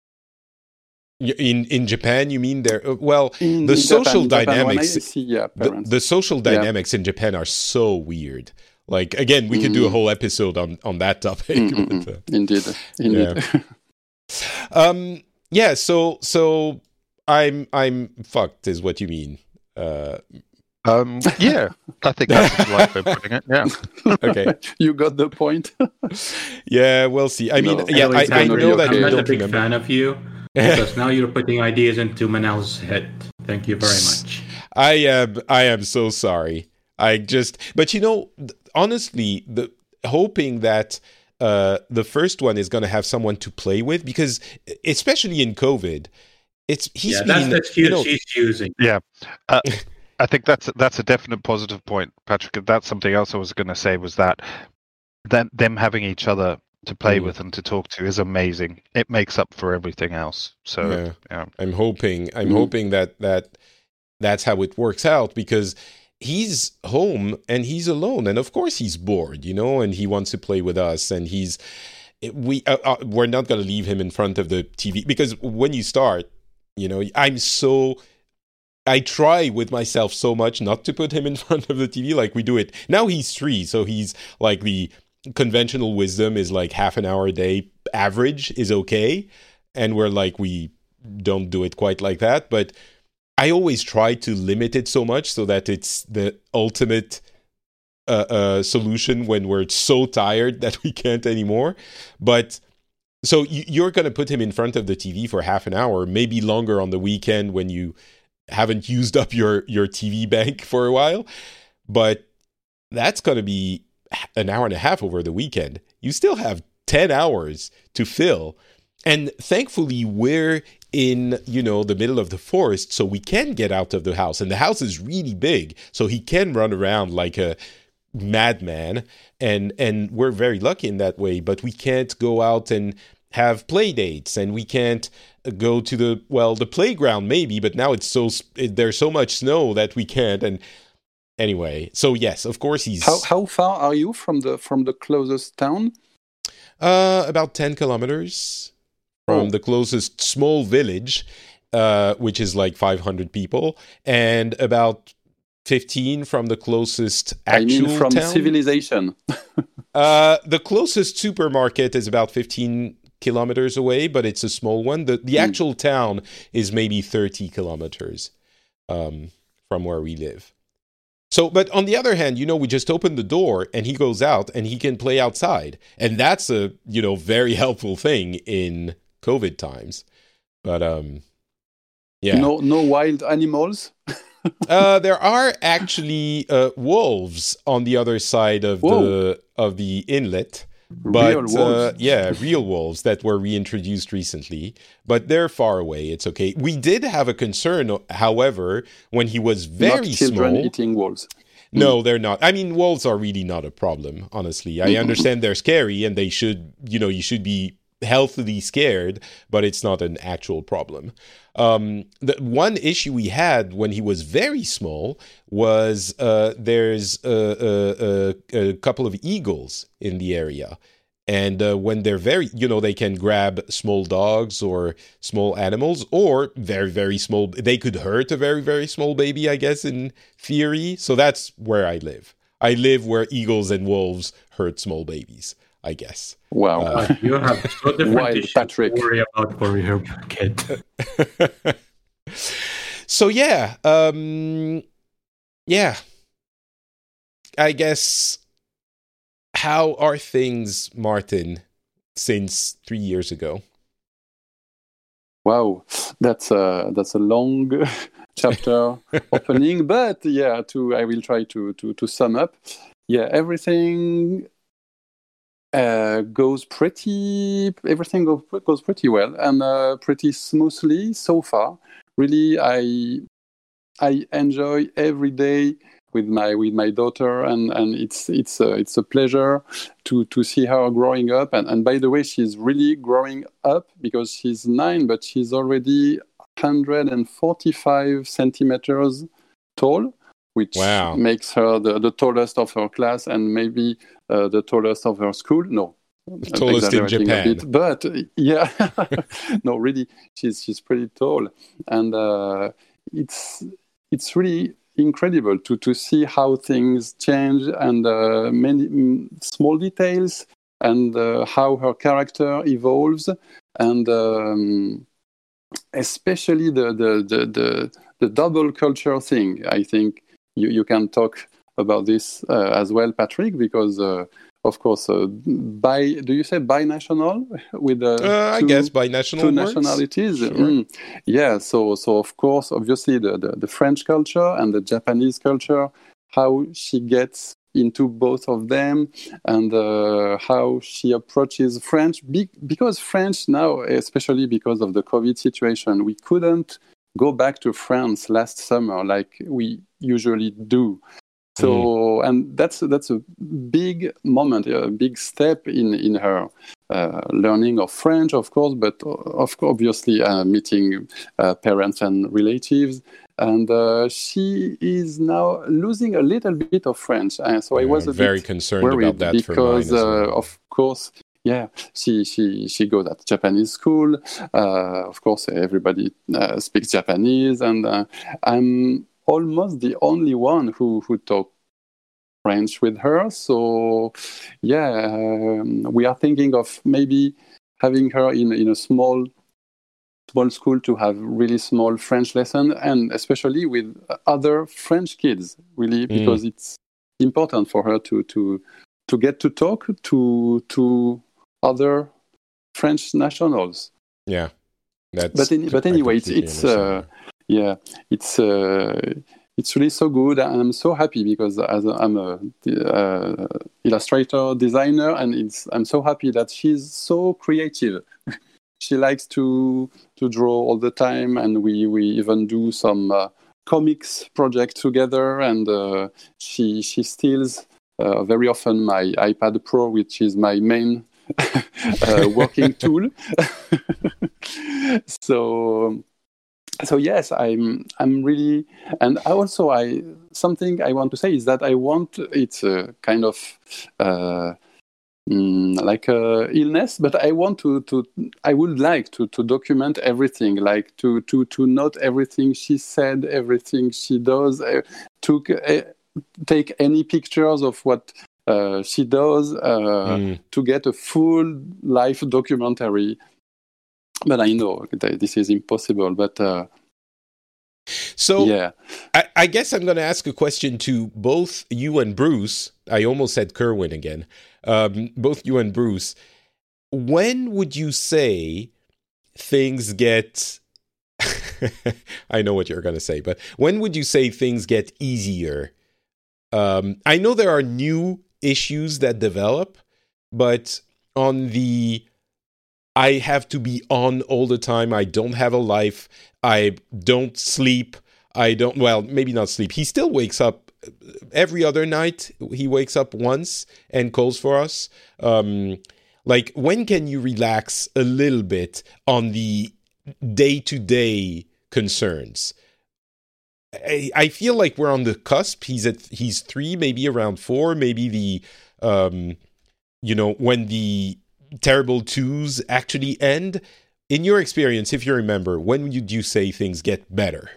In Japan, you mean there? Well, the social dynamics. The social dynamics in Japan are so weird. Like, again, we could do a whole episode on that topic. Indeed. Yeah. So I'm fucked, is what you mean. Yeah, I think that's the right way of putting it. Yeah. Okay. You got the point. Yeah, we'll see. I mean, I know that I'm you not don't a big remember. fan of you, because now you're putting ideas into Manal's head. Thank you very much. I am so sorry. But honestly, hoping that the first one is going to have someone to play with, because especially in COVID, that's the excuse she's using. Yeah. I think that's a definite positive point, Patrick. That's something else I was going to say, was that them having each other to play with and to talk to is amazing. It makes up for everything else. So yeah. I'm hoping that's how it works out, because he's home and he's alone, and of course he's bored, and he wants to play with us, and we're not going to leave him in front of the TV, because when you start, I try with myself so much not to put him in front of the TV like we do it. Now he's 3, so he's like, the conventional wisdom is like half an hour a day average is okay. And we're like, we don't do it quite like that. But I always try to limit it so much so that it's the ultimate solution when we're so tired that we can't anymore. But so you're going to put him in front of the TV for half an hour, maybe longer on the weekend when you haven't used up your TV bank for a while, but that's going to be an hour and a half over the weekend. You still have 10 hours to fill. And thankfully, we're in, the middle of the forest, so we can get out of the house. And the house is really big, so he can run around like a madman. And we're very lucky in that way, but we can't go out and have play dates, and we can't go to the playground maybe, but now there's so much snow that we can't. And anyway, so yes, of course he's. How far are you from the closest town? About 10 kilometers from the closest small village, which is like 500 people, and about 15 from the closest actual from town. Civilization. The closest supermarket is about 15 kilometers away, but it's a small one. The actual town is maybe 30 kilometers from where we live. So, but on the other hand, we just open the door and he goes out and he can play outside. And that's a, very helpful thing in COVID times. But Yeah. No wild animals. There are actually wolves on the other side of the inlet, but Real wolves. real wolves that were reintroduced recently. But they're far away. It's okay. We did have a concern, however, when he was very Not children small. eating wolves. No, they're not. I mean, wolves are really not a problem, honestly. I understand they're scary and they should, you should be healthily scared, but it's not an actual problem. The one issue we had when he was very small was there's a couple of eagles in the area. And when they're very, they can grab small dogs or small animals or very, very small. They could hurt a very, very small baby, I guess, in theory. So that's where I live. I live where eagles and wolves hurt small babies, I guess. Wow. You have so different Wild issues Patrick. to worry about for your kid. So, yeah. I guess... How are things, Martin, since 3 years ago? Wow, that's a long chapter opening, but yeah, I will try to sum up. Yeah, everything goes pretty well and pretty smoothly so far. Really, I enjoy every day with my daughter, and it's a pleasure to see her growing up. And by the way, she's really growing up because she's 9, but she's already 145 centimeters tall, which makes her the tallest of her class and maybe the tallest of her school. No, tallest in Japan. But yeah, no, really, she's pretty tall, and it's really incredible to see how things change and many small details and how her character evolves, and especially the double culture thing. I think you can talk about this as well, Patrick, because of course, do you say binational with I guess binational two works. nationalities? Sure. Yeah, so of course, obviously the French culture and the Japanese culture, how she gets into both of them, and how she approaches French, because French now, especially because of the COVID situation, we couldn't go back to France last summer like we usually do. So, and that's a big moment, a big step in her learning of French, of course, but obviously meeting parents and relatives. And she is now losing a little bit of French. So I was very concerned about that because, for mine as well. Of course, yeah, she goes at Japanese school. Of course, everybody speaks Japanese, and I'm almost the only one who talk French with her. So yeah, we are thinking of maybe having her in a small school to have really small French lesson, and especially with other French kids, really, because it's important for her to get to talk to other French nationals. Yeah, but anyway, it's really so good, and I'm so happy because as I'm a illustrator, designer, and I'm so happy that she's so creative. She likes to draw all the time, and we even do some comics project together, and she steals very often my iPad Pro, which is my main working tool. So yes, I'm really, and something I want to say is that it's a kind of like a illness, but I would like to document everything, like to note everything she said, everything she does, take any pictures of what she does, to get a full life documentary. But I know that this is impossible. But so yeah, I guess I'm going to ask a question to both you and Bruce. I almost said Kerwin again. Both you and Bruce. When would you say things get I know what you're going to say, but when would you say things get easier? I know there are new issues that develop, but on the I have to be on all the time, I don't have a life, I don't sleep, well, maybe not sleep. He still wakes up every other night. He wakes up once and calls for us. Like, when can you relax a little bit on the day-to-day concerns? I feel like we're on the cusp. He's 3, maybe around 4, maybe the when the terrible 2s actually end. In your experience, if you remember, when would you say things get better?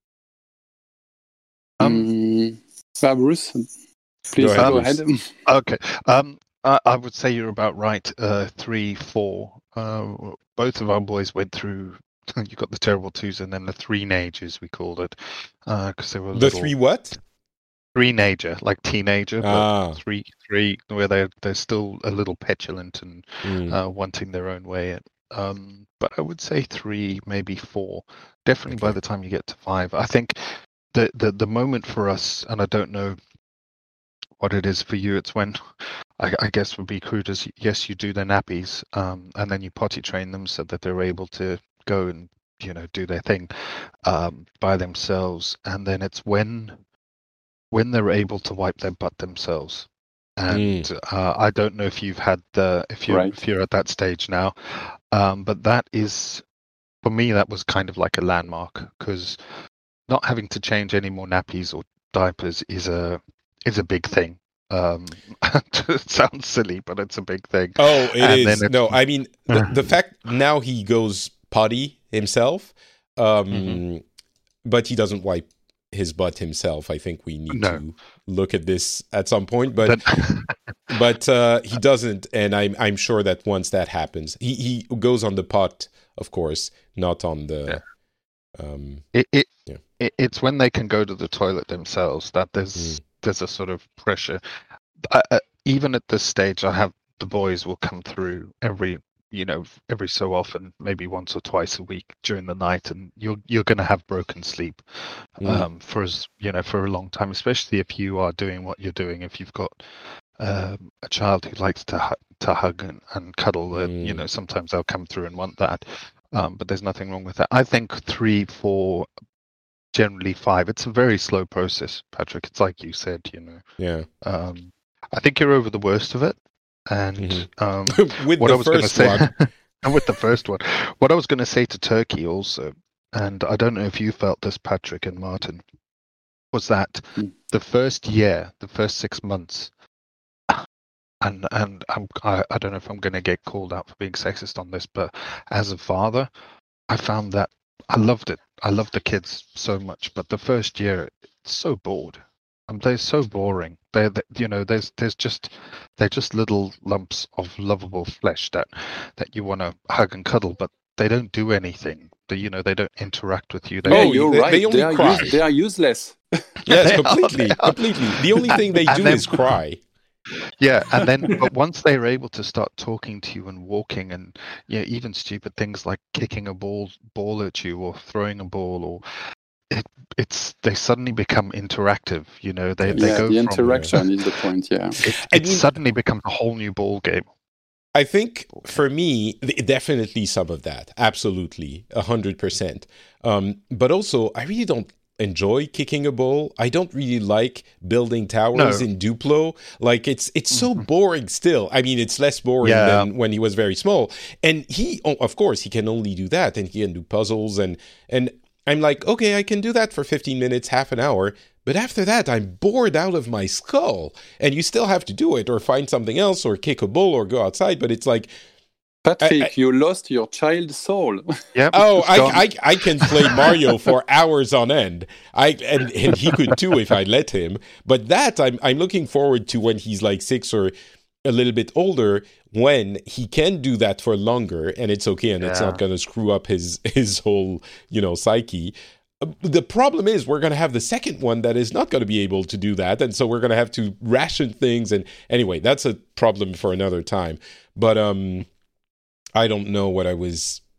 Bruce, please go ahead. Okay. I would say you're about right. 3, 4. Both of our boys went through. You got the terrible 2s, and then the 3-nagers, we called it, because they were the little, 3 what? 3-nager, like teenager, but 3, where they're still a little petulant and wanting their own way. But I would say 3, maybe 4. Definitely by the time you get to 5. I think the moment for us, and I don't know what it is for you, it's when I guess would be crude as yes, you do their nappies, and then you potty train them so that they're able to go and do their thing by themselves, and then it's when they're able to wipe their butt themselves. And I don't know if you've had if you're at that stage now, but that is, for me, that was kind of like a landmark, because not having to change any more nappies or diapers is a big thing. It sounds silly, but it's a big thing. Oh, it is. No, I mean the fact now he goes potty himself, but he doesn't wipe his butt himself. I think we need to look at this at some point, but he doesn't, and I'm sure that once that happens, he goes on the pot, of course, not on the. It's when they can go to the toilet themselves that there's a sort of pressure. Even at this stage, I have the boys will come through every so often, maybe once or twice a week during the night, and you're going to have broken sleep for a long time, especially if you are doing what you're doing. If you've got a child who likes to hug and cuddle, sometimes they'll come through and want that. But there's nothing wrong with that. I think 3, 4, generally 5. It's a very slow process, Patrick. It's like you said, Yeah. I think you're over the worst of it. And with what I was going to say, and with the first one, what I was going to say to Turkey also, and I don't know if you felt this, Patrick and Martin, was that the first year, the first 6 months, and I don't know if I'm going to get called out for being sexist on this, but as a father, I found that I loved it. I loved the kids so much, but the first year, it's so bored. They're so boring. They're just little lumps of lovable flesh that you want to hug and cuddle, but they don't do anything. They don't interact with you. You're right. They only cry. They are useless. Yes, completely. The only thing they do is cry. Yeah, and then but once they're able to start talking to you and walking, and even stupid things like kicking a ball at you or throwing a ball, or they suddenly become interactive. They go the interaction is the point. Yeah, it suddenly becomes a whole new ball game. I think for me, definitely some of that, absolutely, 100%. But also, I really don't enjoy kicking a ball. I don't really like building towers in Duplo. Like it's so boring still. I mean, it's less boring than when he was very small. And he, of course, he can only do that, and he can do puzzles and I'm like, okay, I can do that for 15 minutes, half an hour. But after that, I'm bored out of my skull. And you still have to do it or find something else or kick a ball or go outside. But it's like... Patrick, you lost your child soul. Yep. Oh, I can play Mario for hours on end. And he could too if I let him. But that, I'm looking forward to when he's like 6 or a little bit older, when he can do that for longer and it's okay and it's not going to screw up his whole, psyche. The problem is we're going to have the second one that is not going to be able to do that. And so we're going to have to ration things. And anyway, that's a problem for another time. But I don't know what I was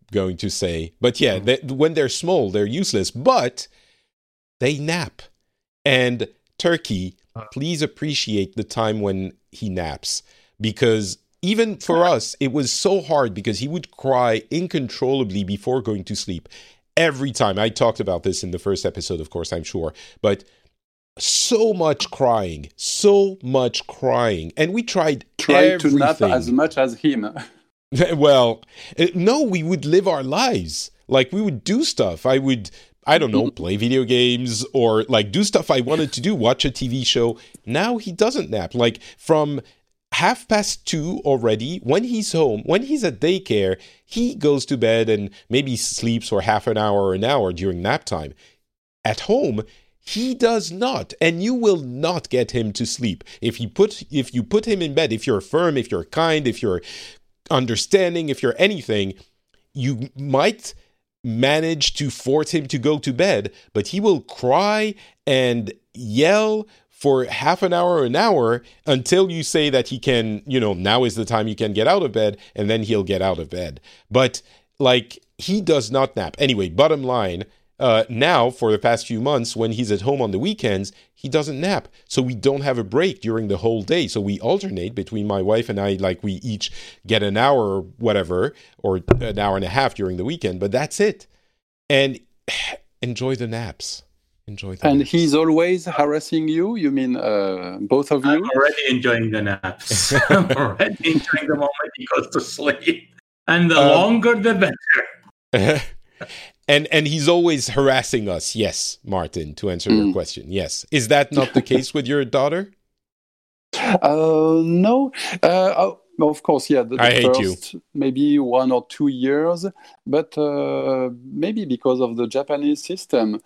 going to say. But yeah, when they're small, they're useless, but they nap. And Turkey, please appreciate the time when he naps, because even for us, it was so hard because he would cry uncontrollably before going to sleep. Every time. I talked about this in the first episode, of course, I'm sure. But so much crying. And we tried everything. To nap as much as him. Well, no, we would live our lives. Like, we would do stuff. I don't know, play video games or like do stuff I wanted to do, watch a TV show. Now he doesn't nap. Like from 2:30 already, when he's home, when he's at daycare, he goes to bed and maybe sleeps for half an hour or an hour during nap time. At home, he does not, and you will not get him to sleep. If you put him in bed, if you're firm, if you're kind, if you're understanding, if you're anything, you might manage to force him to go to bed, but he will cry and yell for half an hour or an hour until you say that he can, now is the time you can get out of bed, and then he'll get out of bed. But like, he does not nap. Anyway, bottom line, now for the past few months, when he's at home on the weekends, he doesn't nap. So we don't have a break during the whole day. So we alternate between my wife and I, like we each get an hour or whatever, or an hour and a half during the weekend, but that's it. And enjoy the naps. And he's always harassing you? You mean both of you? I'm already enjoying the naps. I'm already enjoying the moment he goes to sleep. And the longer, the better. And he's always harassing us. Yes, Martin, to answer your question. Yes. Is that not the case with your daughter? No. Of course, yeah. The first maybe 1 or 2 years, but maybe because of the Japanese system,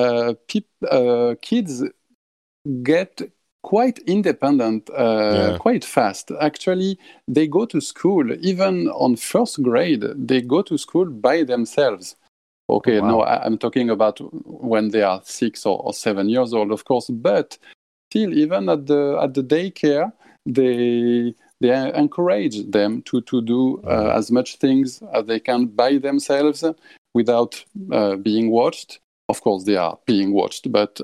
kids get quite independent quite fast. Actually, they go to school, even on first grade, they go to school by themselves. Okay, oh, wow. No, I'm talking about when they are 6 or 7 years old, of course, but still, even at the daycare, they encourage them to do as much things as they can by themselves without being watched. Of course, they are being watched, but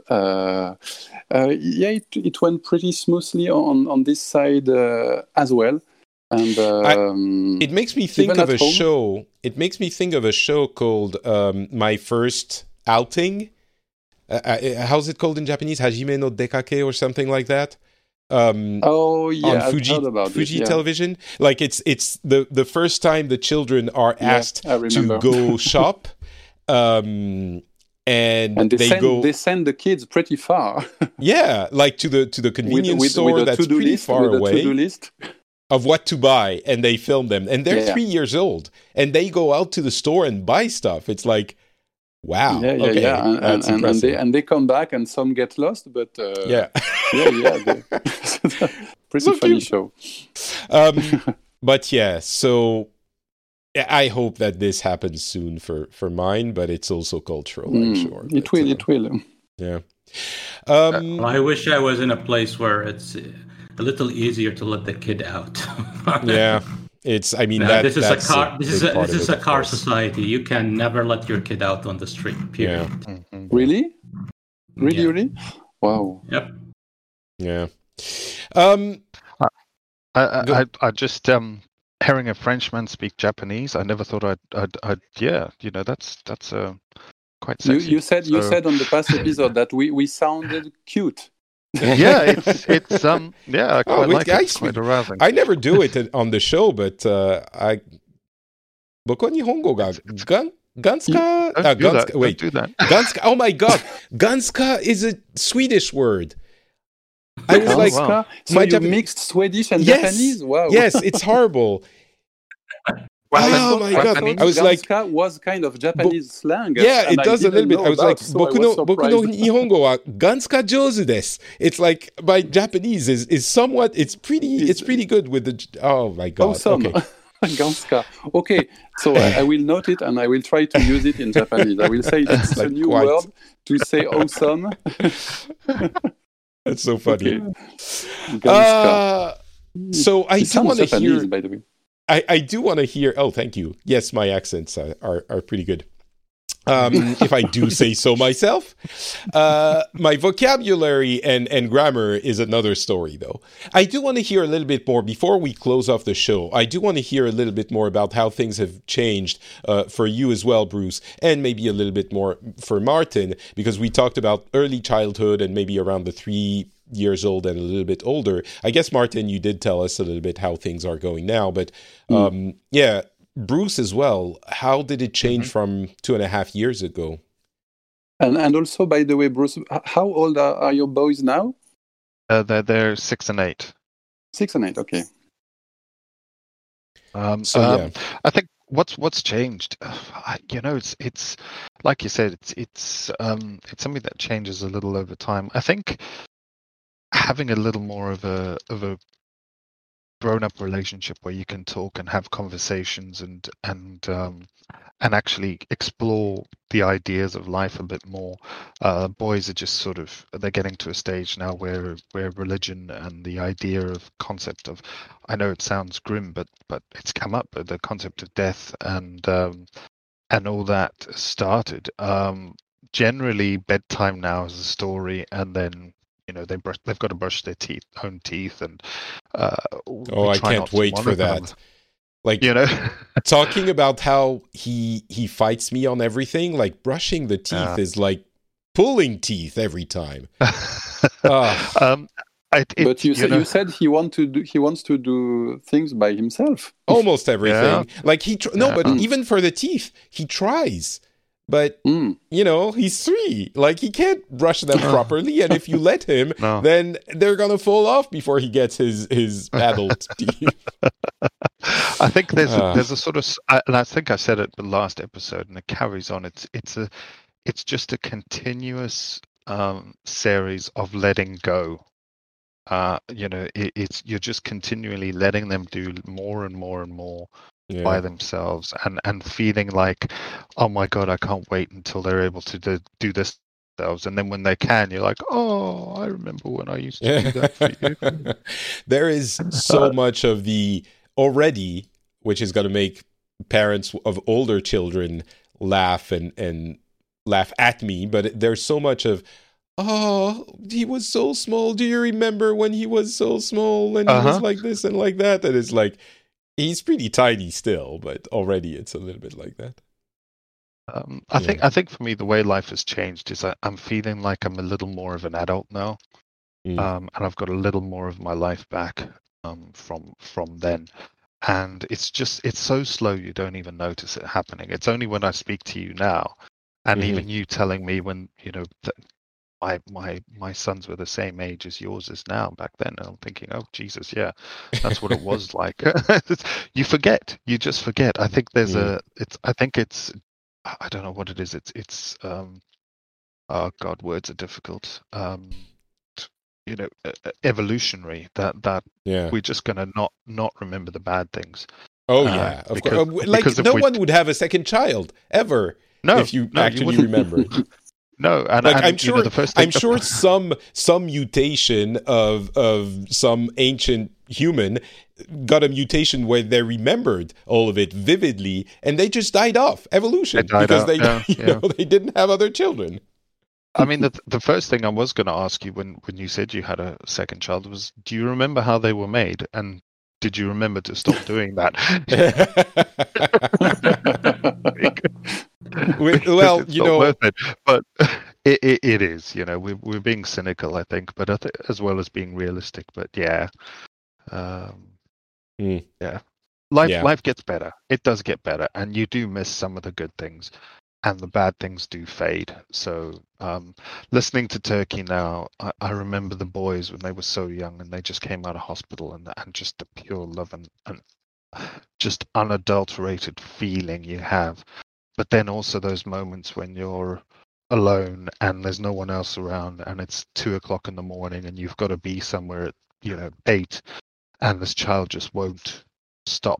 it went pretty smoothly on this side as well. And it makes me think of a show. It makes me think of a show called My First Outing. How's it called in Japanese? Hajime no Dekake or something like that. On Fuji television. Like it's the first time the children are asked to go shop. And they send the kids pretty far. Yeah, like to the convenience store that's pretty far away. To-do list of what to buy, and they film them, and they're 3 years old, and they go out to the store and buy stuff. It's like, wow, that's impressive. And they come back, and some get lost, but pretty so funny show. But yeah, so I hope that this happens soon for mine, but it's also cultural, I'm sure. It will. Yeah. I wish I was in a place where it's a little easier to let the kid out. Yeah, it's. I mean, this is a car society. You can never let your kid out on the street. Period. Yeah. Mm-hmm. Really? Really? Wow. Yep. Yeah. I just hearing a Frenchman speak Japanese. I never thought I'd that's quite sexy. You said on the past episode that we sounded cute. Yeah, it's I quite like it. It's quite arousing. I never do it on the show, but I. Boko Nihongo ga Ganska. Wait, do that. Ganska. Oh my god, Ganska is a Swedish word. I was like, wow. So you mixed Swedish and Japanese? Wow. Yes, it's horrible. Oh my god! I was like, was kind of Japanese slang. Yeah, it does a little bit. I was like, Boku no Nihongo wa Ganska jozu desu. It's like my Japanese is somewhat. It's pretty good with the. Oh my god! Awesome. Okay. Ganska. Okay, so I will note it and I will try to use it in Japanese. I will say it's like a new word to say awesome. That's so funny. Okay. So I do want to hear. By the way. I do want to hear. Oh, thank you. Yes, my accents are pretty good. If I do say so myself. My vocabulary and grammar is another story, though. I do want to hear a little bit more, before we close off the show, I do want to hear a little bit more about how things have changed for you as well, Bruce, and maybe a little bit more for Martin, because we talked about early childhood and maybe around the 3 years old and a little bit older. I guess, Martin, you did tell us a little bit how things are going now, but yeah, Bruce as well, how did it change from 2.5 years ago? And also, by the way, Bruce, how old are your boys now? They're 6 and 8. 6 and 8, okay. I think what's changed, it's like you said, it's something that changes a little over time. I think having a little more of a grown-up relationship where you can talk and have conversations and actually explore the ideas of life a bit more. Boys are just they're getting to a stage now where religion and the idea of concept of, I know it sounds grim, but it's come up, the concept of death and all that started. Generally, bedtime now is a story, and then they've got to brush their own teeth, and I can't wait for that. Like, talking about how he fights me on everything, like brushing the teeth is like pulling teeth every time. But you said he wants to do things by himself. Almost everything. Yeah. Like but even for the teeth, he tries. But, he's 3. Like, he can't brush them properly. And if you let him, then they're going to fall off before he gets his adult teeth. I think there's a sort of, and I think I said it the last episode, and it carries on. It's just a continuous series of letting go. You're just continually letting them do more and more and more. Yeah. By themselves and feeling like, oh my God, I can't wait until they're able to do this themselves. And then when they can, you're like, oh, I remember when I used to do that for you. There is so much of the already, which is going to make parents of older children laugh and laugh at me. But there's so much of, oh, he was so small. Do you remember when he was so small and he was like this and like that? And it's like, he's pretty tiny still, but already it's a little bit like that. I think for me, the way life has changed is I'm feeling like I'm a little more of an adult now, and I've got a little more of my life back from then. And it's so slow you don't even notice it happening. It's only when I speak to you now, and even you telling me when that my sons were the same age as yours is now. Back then, I'm thinking, oh Jesus, yeah, that's what it was like. You forget. You just forget. I think there's I don't know what it is. It's oh God, words are difficult. Evolutionary. That we're just gonna not remember the bad things. Oh yeah, of course. Like no one would have a second child ever. No, if you actually remember. No, and I'm sure. I'm sure some mutation of some ancient human got a mutation where they remembered all of it vividly, and they just died off. Evolution, because they they didn't have other children. I mean, the first thing I was going to ask you when you said you had a second child was, do you remember how they were made, and did you remember to stop doing that? Well, worth it, but it is. We're being cynical, I think, but as well as being realistic. But yeah, life gets better. It does get better, and you do miss some of the good things, and the bad things do fade. So, listening to Turkey now, I remember the boys when they were so young and they just came out of hospital, and just the pure love and just unadulterated feeling you have. But then also those moments when you're alone and there's no one else around, and it's 2:00 in the morning and you've got to be somewhere at 8, and this child just won't stop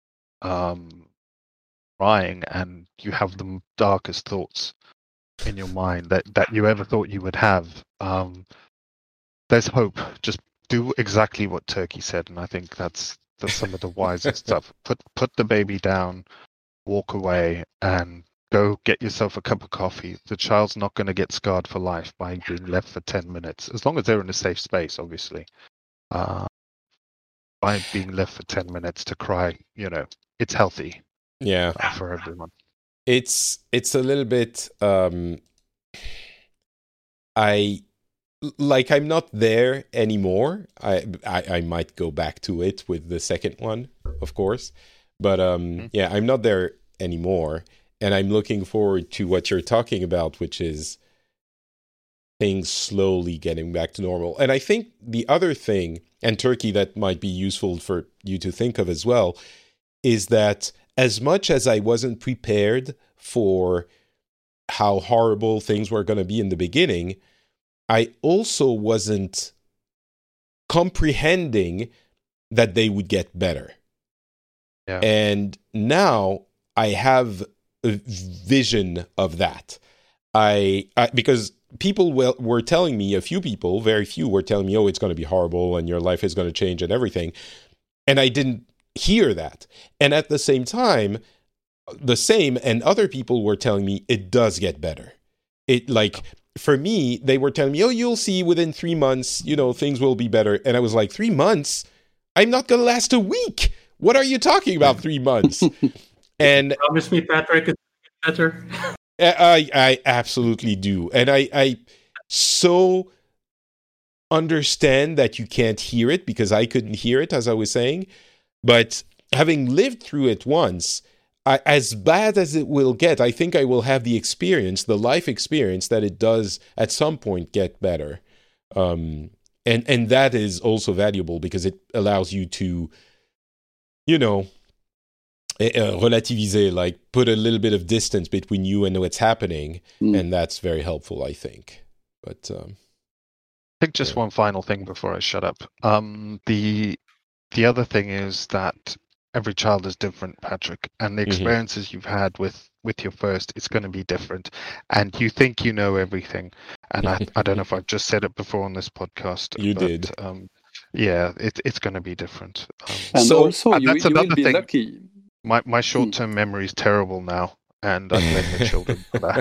crying, and you have the darkest thoughts in your mind that you ever thought you would have. There's hope. Just do exactly what Turkey said, and I think that's some of the wisest stuff. Put the baby down, walk away, and go get yourself a cup of coffee. The child's not going to get scarred for life by being left for 10 minutes, as long as they're in a safe space, obviously. By being left for 10 minutes to cry, it's healthy. Yeah, for everyone. It's a little bit. I'm not there anymore. I might go back to it with the second one, of course, but yeah, I'm not there anymore, and I'm looking forward to what you're talking about, which is things slowly getting back to normal. And I think the other thing, and Turkey, that might be useful for you to think of as well, is that as much as I wasn't prepared for how horrible things were going to be in the beginning, I also wasn't comprehending that they would get better. Yeah. And now I have a vision of that. Because people were telling me, a few people, very few, were telling me, oh, it's going to be horrible and your life is going to change and everything. And I didn't hear that. And at the same time, and other people were telling me it does get better. For me, they were telling me, oh, you'll see within 3 months, things will be better. And I was like, 3 months? I'm not going to last a week. What are you talking about, 3 months? And promise me, Patrick, it's better. I absolutely do. And I so understand that you can't hear it, because I couldn't hear it, as I was saying. But having lived through it once, as bad as it will get, I think I will have the life experience, that it does at some point get better. And that is also valuable, because it allows you to, relativiser, put a little bit of distance between you and what's happening. And that's very helpful, I think. But I think just one final thing before I shut up. The other thing is that every child is different, Patrick, and the experiences you've had with your first, it's going to be different. And you think you know everything. And I don't know if I've just said it before on this podcast. You did. Yeah, it's going to be different. And also, you will be lucky. My short-term memory is terrible now, and I blame the children for that.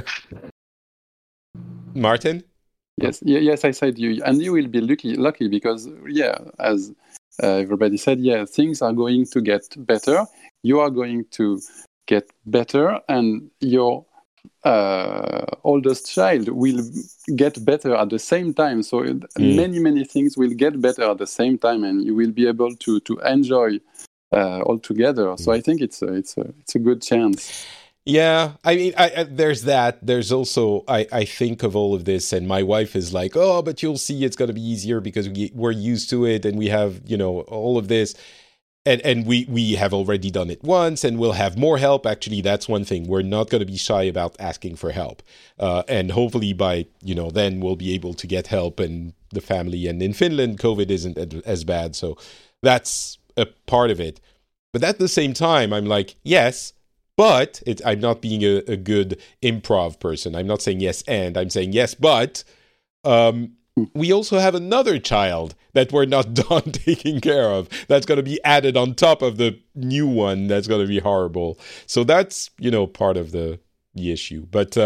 Martin? Yes, I said you, and you will be lucky because, as everybody said, things are going to get better. You are going to get better, and your oldest child will get better at the same time. So many things will get better at the same time, and you will be able to enjoy all together. So I think it's a good chance. Yeah, I mean, there's that. There's also, I think of all of this, and my wife is like, oh, but you'll see it's going to be easier because we're used to it, and we have, all of this. And we have already done it once, and we'll have more help. Actually, that's one thing. We're not going to be shy about asking for help. And hopefully by, then we'll be able to get help in the family. And in Finland, COVID isn't as bad. So that's a part of it. But at the same time, I'm like, yes, but I'm not being a good improv person. I'm not saying yes and, I'm saying yes, but we also have another child that we're not done taking care of. That's going to be added on top of the new one that's going to be horrible. So that's, part of the issue. But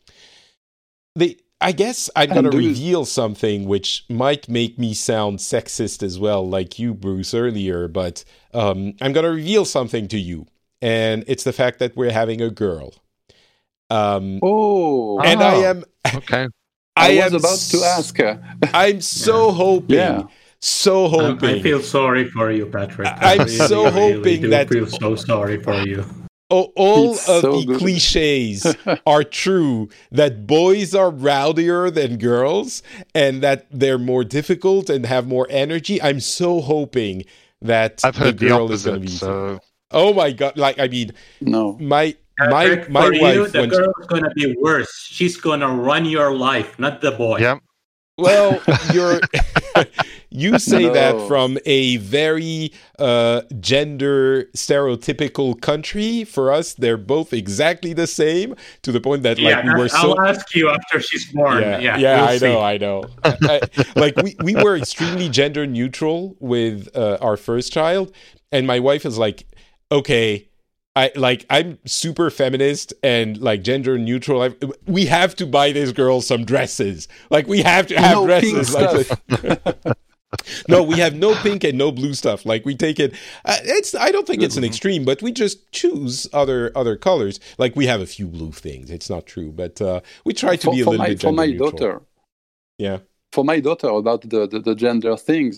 I guess I'm going to reveal something which might make me sound sexist as well, like you, Bruce, earlier. But I'm going to reveal something to you. And it's the fact that we're having a girl. I am... Okay. I was about to ask her. I'm so hoping. Yeah. So hoping. I feel sorry for you, Patrick. I'm so hoping that. I feel so sorry for you. All of the cliches are true, that boys are rowdier than girls and that they're more difficult and have more energy. I'm so hoping that I've heard the girl opposite, is going to be. So... Oh my God! No. My Patrick, wife. The girl is going to be worse. She's going to run your life, not the boy. Yeah. Well, you say that from a very gender stereotypical country. For us, they're both exactly the same, to the point that like we were I'll ask you after she's born. I know. Like we were extremely gender neutral with our first child, and my wife is like, okay, I'm super feminist and like gender neutral. We have to buy this girl some dresses. Like we have to have dresses. No, we have no pink and no blue stuff. Like we take it. I don't think it's an extreme, but we just choose other colors. Like we have a few blue things. It's not true, but we try to be a little bit gender neutral. Daughter. Yeah. For my daughter, about the gender things,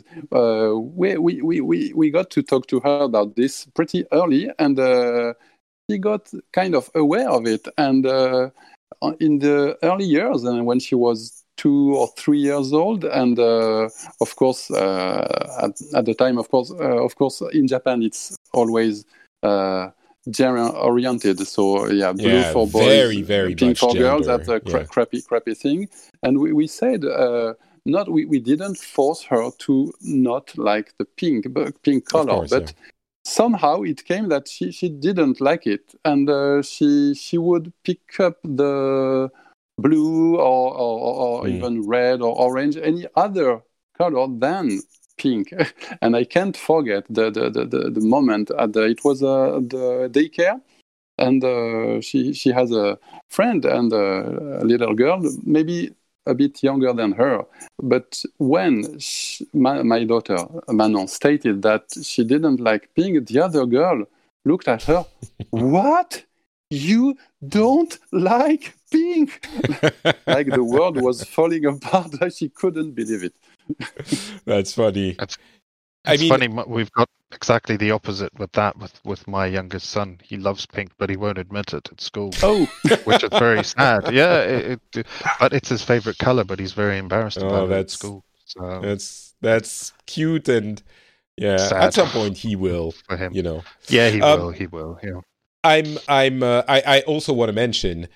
we got to talk to her about this pretty early, and she got kind of aware of it. And in the early years, and when she was 2 or 3 years old, and of course, at the time, of course, in Japan, it's always gender oriented. So blue for boys, very, very pink for gender. girls. That's a crappy thing. And we said we didn't force her to not like the pink color, but somehow it came that she didn't like it, and she would pick up the blue or even red or orange, any other color than pink. And I can't forget the moment it was the daycare, and she has a friend and a little girl, maybe a bit younger than her. But when my daughter Manon stated that she didn't like pink, the other girl looked at her. What? You don't like pink? Like the world was falling apart. Like she couldn't believe it. That's funny. It's funny. We've got exactly the opposite with that. With my youngest son, he loves pink, but he won't admit it at school. Oh, which is very sad. Yeah, but it's his favorite color. But he's very embarrassed about it at school. So that's cute, and sad. At some point he will. For him, Yeah, he will. He will. Yeah. I also want to mention,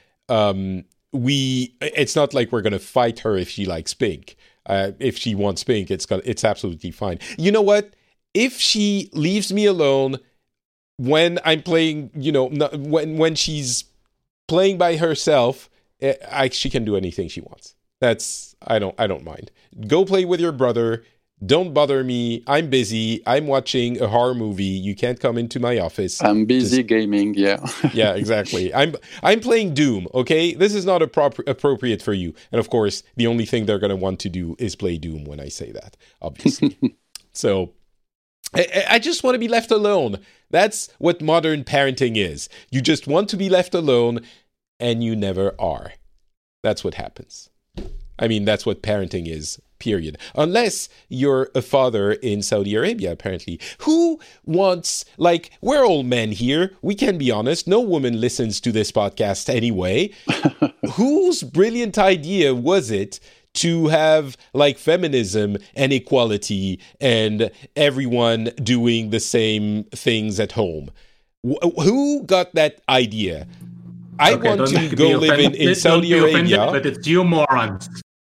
it's not like we're going to fight her if she likes pink. If she wants pink, it's absolutely fine. You know what? If she leaves me alone when I'm playing, when she's playing by herself, she can do anything she wants. I don't mind. Go play with your brother. Don't bother me. I'm busy. I'm watching a horror movie. You can't come into my office. I'm busy gaming. Yeah. Yeah, exactly. I'm playing Doom. Okay, this is not appropriate for you. And of course, the only thing they're going to want to do is play Doom when I say that. Obviously. So I just want to be left alone. That's what modern parenting is. You just want to be left alone, and you never are. That's what happens. I mean, that's what parenting is. Period. Unless you're a father in Saudi Arabia, apparently. Who wants, we're all men here. We can be honest. No woman listens to this podcast anyway. Whose brilliant idea was it to have feminism and equality and everyone doing the same things at home? Who got that idea? I want to go live in Saudi Arabia. But it's you morons.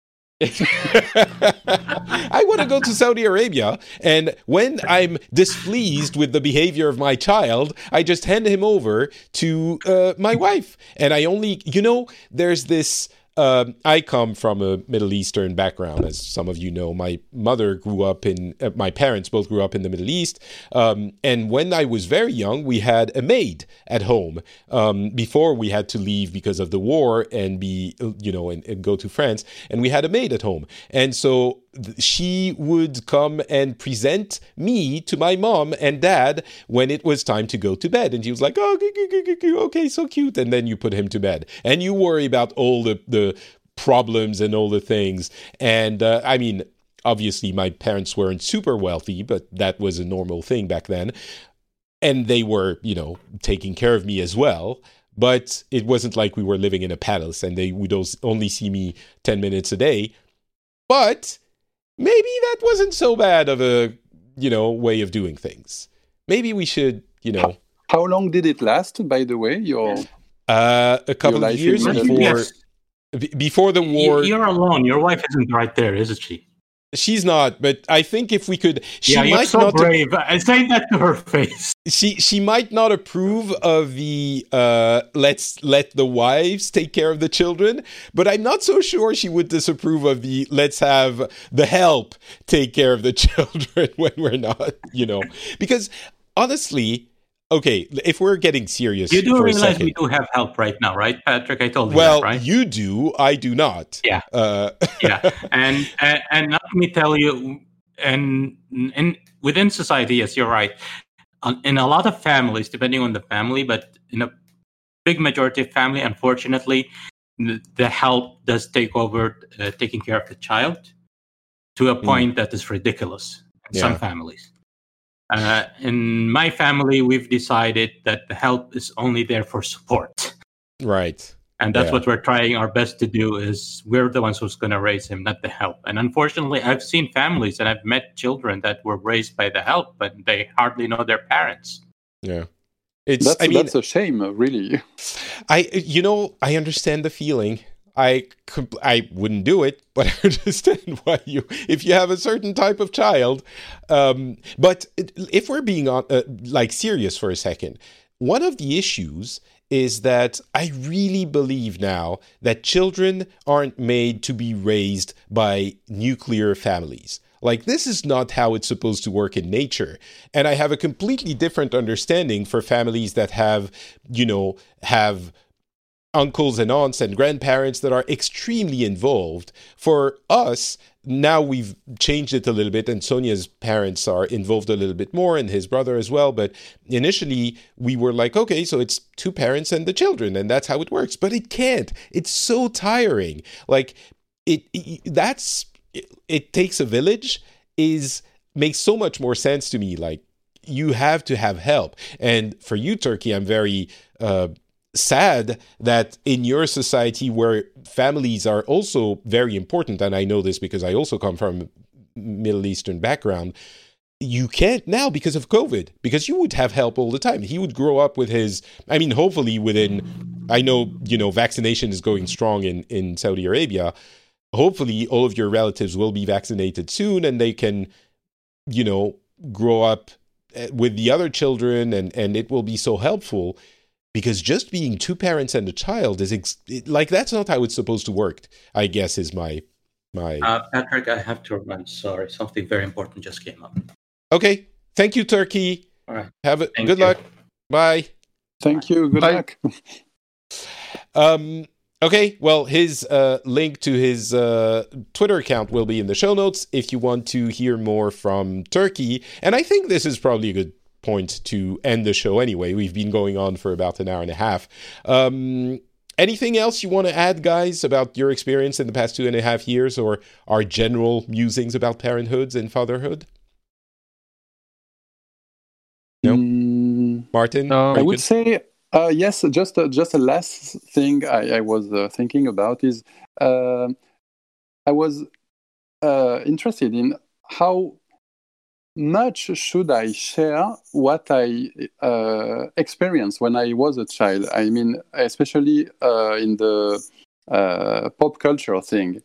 I want to go to Saudi Arabia, and when I'm displeased with the behavior of my child, I just hand him over to my wife. And I only, there's this. I come from a Middle Eastern background, as some of you know. My mother grew up my parents both grew up in the Middle East. And when I was very young, we had a maid at home before we had to leave because of the war and and go to France. And we had a maid at home. And so she would come and present me to my mom and dad when it was time to go to bed. And she was like, oh, okay, so cute. And then you put him to bed. And you worry about all the problems and all the things. And obviously my parents weren't super wealthy, but that was a normal thing back then. And they were, taking care of me as well. But it wasn't like we were living in a palace and they would only see me 10 minutes a day. But maybe that wasn't so bad of a, way of doing things. Maybe we should, How long did it last, by the way? A couple of years before the war. You're alone. Your wife isn't right there, isn't she? She's not, but I think if we could, you're so brave. I say that to her face. She might not approve of the let's let the wives take care of the children, but I'm not so sure she would disapprove of the let's have the help take care of the children when we're not, because honestly. Okay, if we're getting serious, you do for realize a second, we do have help right now, right, Patrick? I told you well, that, right? You do, I do not. Yeah, yeah, and let me tell you, and within society, yes, you're right. In a lot of families, depending on the family, but in a big majority of family, unfortunately, the help does take over taking care of the child to a point that is ridiculous in some families. In my family, we've decided that the help is only there for support. Right. And that's what we're trying our best to do is we're the ones who's going to raise him, not the help. And unfortunately, I've seen families and I've met children that were raised by the help, but they hardly know their parents. Yeah. That's a shame, really. I understand the feeling. I wouldn't do it, but I understand why if you have a certain type of child. But if we're being serious for a second, one of the issues is that I really believe now that children aren't made to be raised by nuclear families. Like, this is not how it's supposed to work in nature. And I have a completely different understanding for families that have uncles and aunts and grandparents that are extremely involved. For us, now we've changed it a little bit, and Sonia's parents are involved a little bit more, and his brother as well. But initially, we were like, okay, so it's two parents and the children, and that's how it works. But it can't. It's so tiring. Like, it takes a village makes so much more sense to me. Like, you have to have help. And for you, Turkey, I'm very sad that in your society where families are also very important, and I know this because I also come from a Middle Eastern background, you can't now because of COVID, because you would have help all the time. He would grow up with hopefully I know, vaccination is going strong in Saudi Arabia. Hopefully all of your relatives will be vaccinated soon and they can, grow up with the other children and it will be so helpful. Because just being two parents and a child is that's not how it's supposed to work, I guess, is my... Patrick, I have to run. Sorry, something very important just came up. Okay. Thank you, Turkey. All right. Have it. Good luck. Bye. Thank you. Good luck. Okay. Well, his link to his Twitter account will be in the show notes if you want to hear more from Turkey. And I think this is probably a good point to end the show anyway. We've been going on for about an hour and a half. Anything else you want to add, guys, about your experience in the past 2.5 years, or our general musings about parenthood and fatherhood? No? Martin? I would say, yes, just a last thing I was thinking about is I was interested in how much should I share what I experienced when I was a child? I mean, especially in the pop culture thing.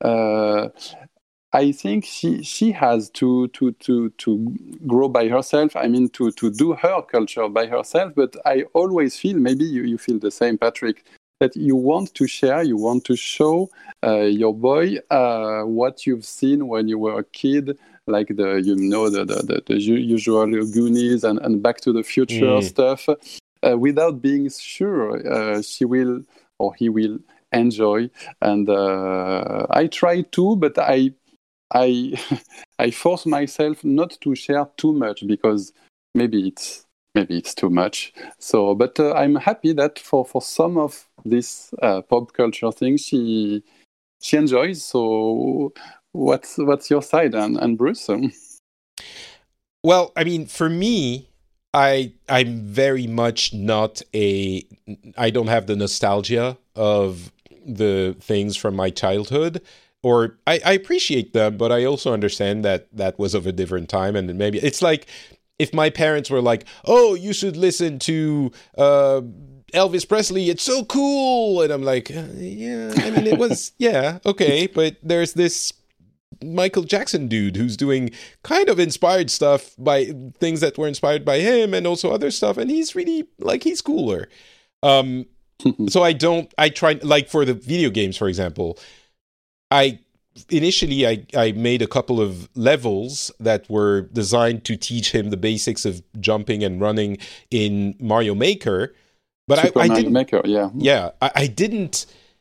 I think she has to grow by herself. I mean, to do her culture by herself. But I always feel, maybe you feel the same, Patrick, that you want to share, you want to show your boy what you've seen when you were a kid. Like the usual Goonies and Back to the Future stuff, without being sure she will or he will enjoy. And I try to, but I force myself not to share too much because maybe it's too much. So, but I'm happy that for some of this pop culture things she enjoys. So. What's your side, and Bruce? Well, I mean, for me, I'm very much I don't have the nostalgia of the things from my childhood, or I appreciate them, but I also understand that was of a different time, and maybe it's like if my parents were like, "Oh, you should listen to Elvis Presley, it's so cool," and I'm like, "Yeah, I mean, it was, yeah, okay," but there's this Michael Jackson dude who's doing kind of inspired stuff by things that were inspired by him and also other stuff. And he's really, like, he's cooler. So I try, like for the video games, for example, initially I made a couple of levels that were designed to teach him the basics of jumping and running in Mario Maker. But I didn't, Maker, yeah. Yeah, I didn't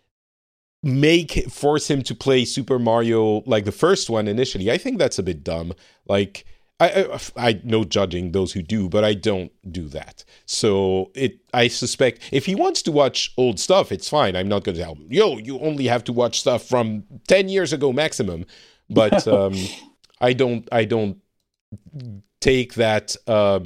force him to play Super Mario like the first one initially. I think that's a bit dumb. Like, I no judging those who do, but I don't do that. So I suspect if he wants to watch old stuff, it's fine. I'm not going to tell him, you only have to watch stuff from 10 years ago maximum. But I don't take that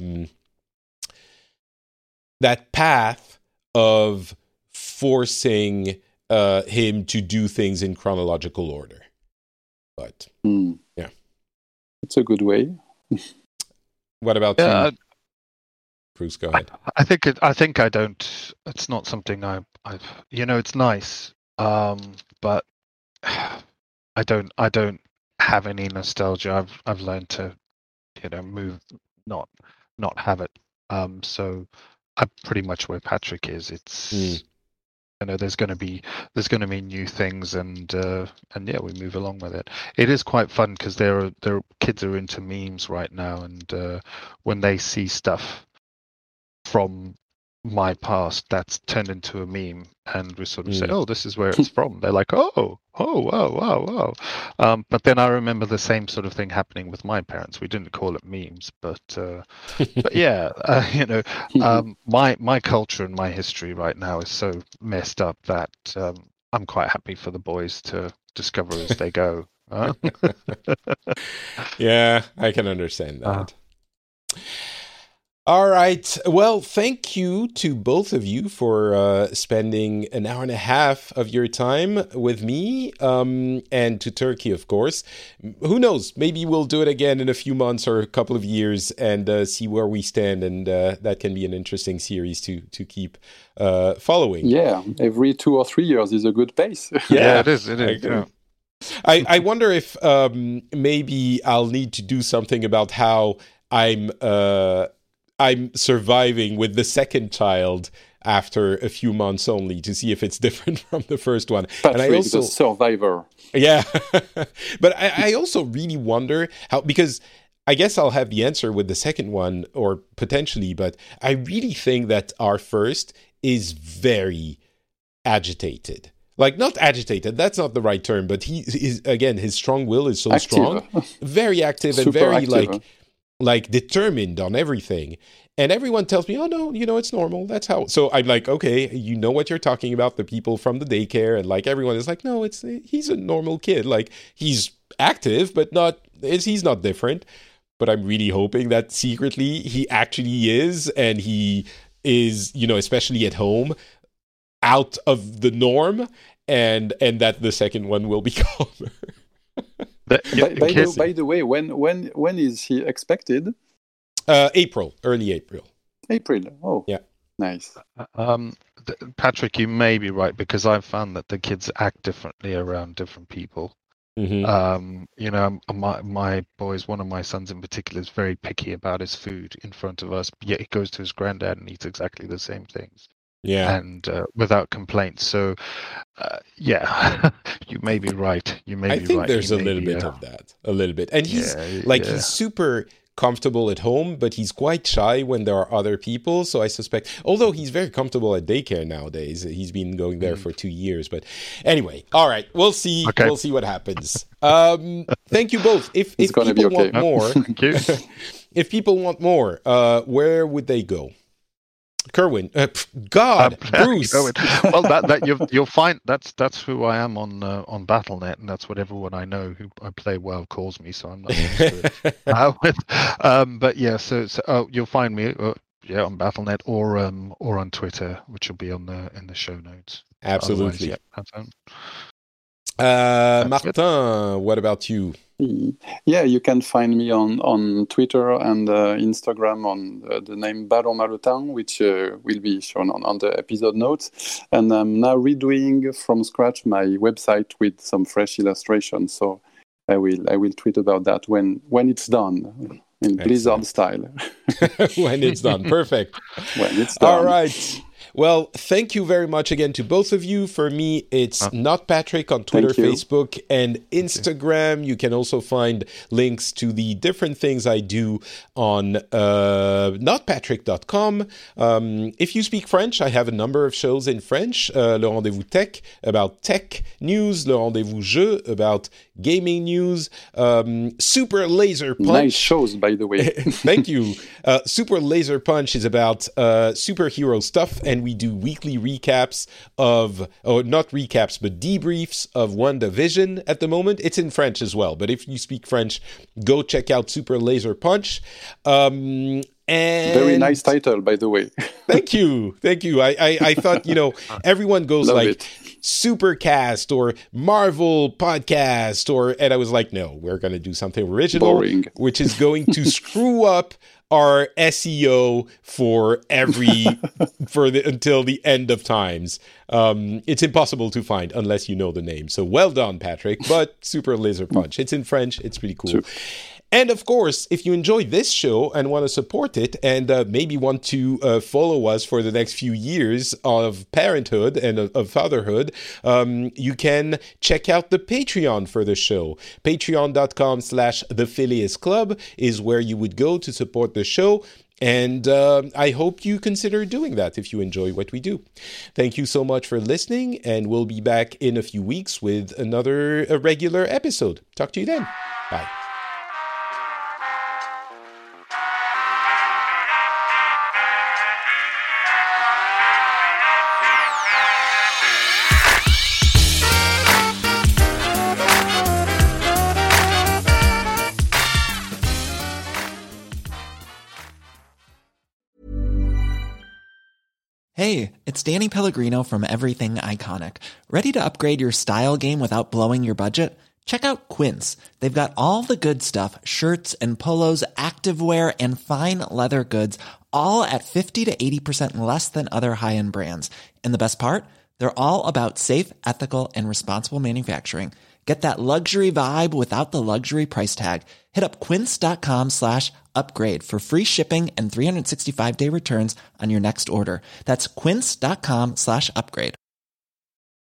that path of forcing him to do things in chronological order. But yeah, it's a good way. What about you, Bruce? Go ahead. I think I don't. It's not something I've. It's nice, but I don't have any nostalgia. I've learned to, move, not have it. So I'm pretty much where Patrick is. It's there's going to be new things, and yeah, we move along with it. It is quite fun because there are kids are into memes right now, and when they see stuff from my past that's turned into a meme, and we sort of say, "Oh, this is where it's from." They're like, "Oh, wow." But then I remember the same sort of thing happening with my parents. We didn't call it memes, but yeah, my culture and my history right now is so messed up that I'm quite happy for the boys to discover as they go. Yeah, I can understand that. All right. Well, thank you to both of you for spending an hour and a half of your time with me, and to Turkey, of course. Who knows? Maybe we'll do it again in a few months or a couple of years and see where we stand. And that can be an interesting series to keep following. Yeah, every 2 or 3 years is a good pace. Yeah, it is. Yeah. I wonder if maybe I'll need to do something about how I'm surviving with the second child after a few months only to see if it's different from the first one. Patrick, and I also, the survivor. Yeah. But I also really wonder how, because I guess I'll have the answer with the second one or potentially, but I really think that our first is very agitated. Like, not agitated, that's not the right term, but he is, again, his strong will is so active. Strong, very active and very active. like determined on everything. And everyone tells me, oh no, it's normal. That's how. So I'm like, okay, you know what you're talking about. The people from the daycare, and like everyone is like, no, he's a normal kid. Like, he's active, but he's not different. But I'm really hoping that secretly he actually is, and he is, especially at home, out of the norm, and that the second one will be calmer. By the way, when is he expected? Early April. April. Oh, yeah, nice. Patrick, you may be right, because I've found that the kids act differently around different people. Mm-hmm. My boys, one of my sons in particular, is very picky about his food in front of us. Yet he goes to his granddad and eats exactly the same things. Yeah, and without complaint. So, yeah, you may be right. I think there's a little bit of that, a little bit. And he's he's super comfortable at home, but he's quite shy when there are other people. So I suspect, although he's very comfortable at daycare nowadays, he's been going there for 2 years. But anyway, all right, we'll see. Okay. We'll see what happens. Thank you both. If people want more, if people want more, where would they go? Kerwin, Bruce. Well, that you'll find that's who I am on Battle.net, and that's what everyone I know who I play WoW calls me. So I'm not used to it. But yeah, so you'll find me on Battle.net or on Twitter, which will be in the show notes. Absolutely. Martin, what about you? Yeah, you can find me on Twitter and Instagram on the name Baron Marotin, which will be shown on the episode notes. And I'm now redoing from scratch my website with some fresh illustrations. So I will tweet about that when it's done in Blizzard style. When it's done. Perfect. When it's done. All right. Well, thank you very much again to both of you. For me, it's Not Patrick on Twitter, Facebook, and Instagram. You can also find links to the different things I do on notpatrick.com. If you speak French, I have a number of shows in French. Le Rendez-vous Tech, about tech news. Le Rendez-vous Jeu, about gaming news. Super Laser Punch. Nice shows, by the way. Thank you. Super Laser Punch is about superhero stuff, and we do weekly recaps of, or not recaps, but debriefs of WandaVision at the moment. It's in French as well, but if you speak French, go check out Super Laser Punch. And very nice title, by the way. Thank you. I thought, everyone goes Love like it. Supercast or Marvel Podcast, and I was like, no, we're going to do something original, Boring. which is going to screw up our SEO until the end of times. It's impossible to find unless you know the name. So well done, Patrick. But Super Laser Punch. It's in French. It's pretty cool. Sure. And of course, if you enjoy this show and want to support it and maybe want to follow us for the next few years of parenthood and of fatherhood, you can check out the Patreon for the show. Patreon.com/The Phileas Club is where you would go to support the show. And I hope you consider doing that if you enjoy what we do. Thank you so much for listening, and we'll be back in a few weeks with another regular episode. Talk to you then. Bye. Hey, it's Danny Pellegrino from Everything Iconic. Ready to upgrade your style game without blowing your budget? Check out Quince. They've got all the good stuff, shirts and polos, activewear, and fine leather goods, all at 50 to 80% less than other high-end brands. And the best part? They're all about safe, ethical, and responsible manufacturing. Get that luxury vibe without the luxury price tag. Hit up quince.com/upgrade for free shipping and 365-day returns on your next order. That's quince.com/upgrade.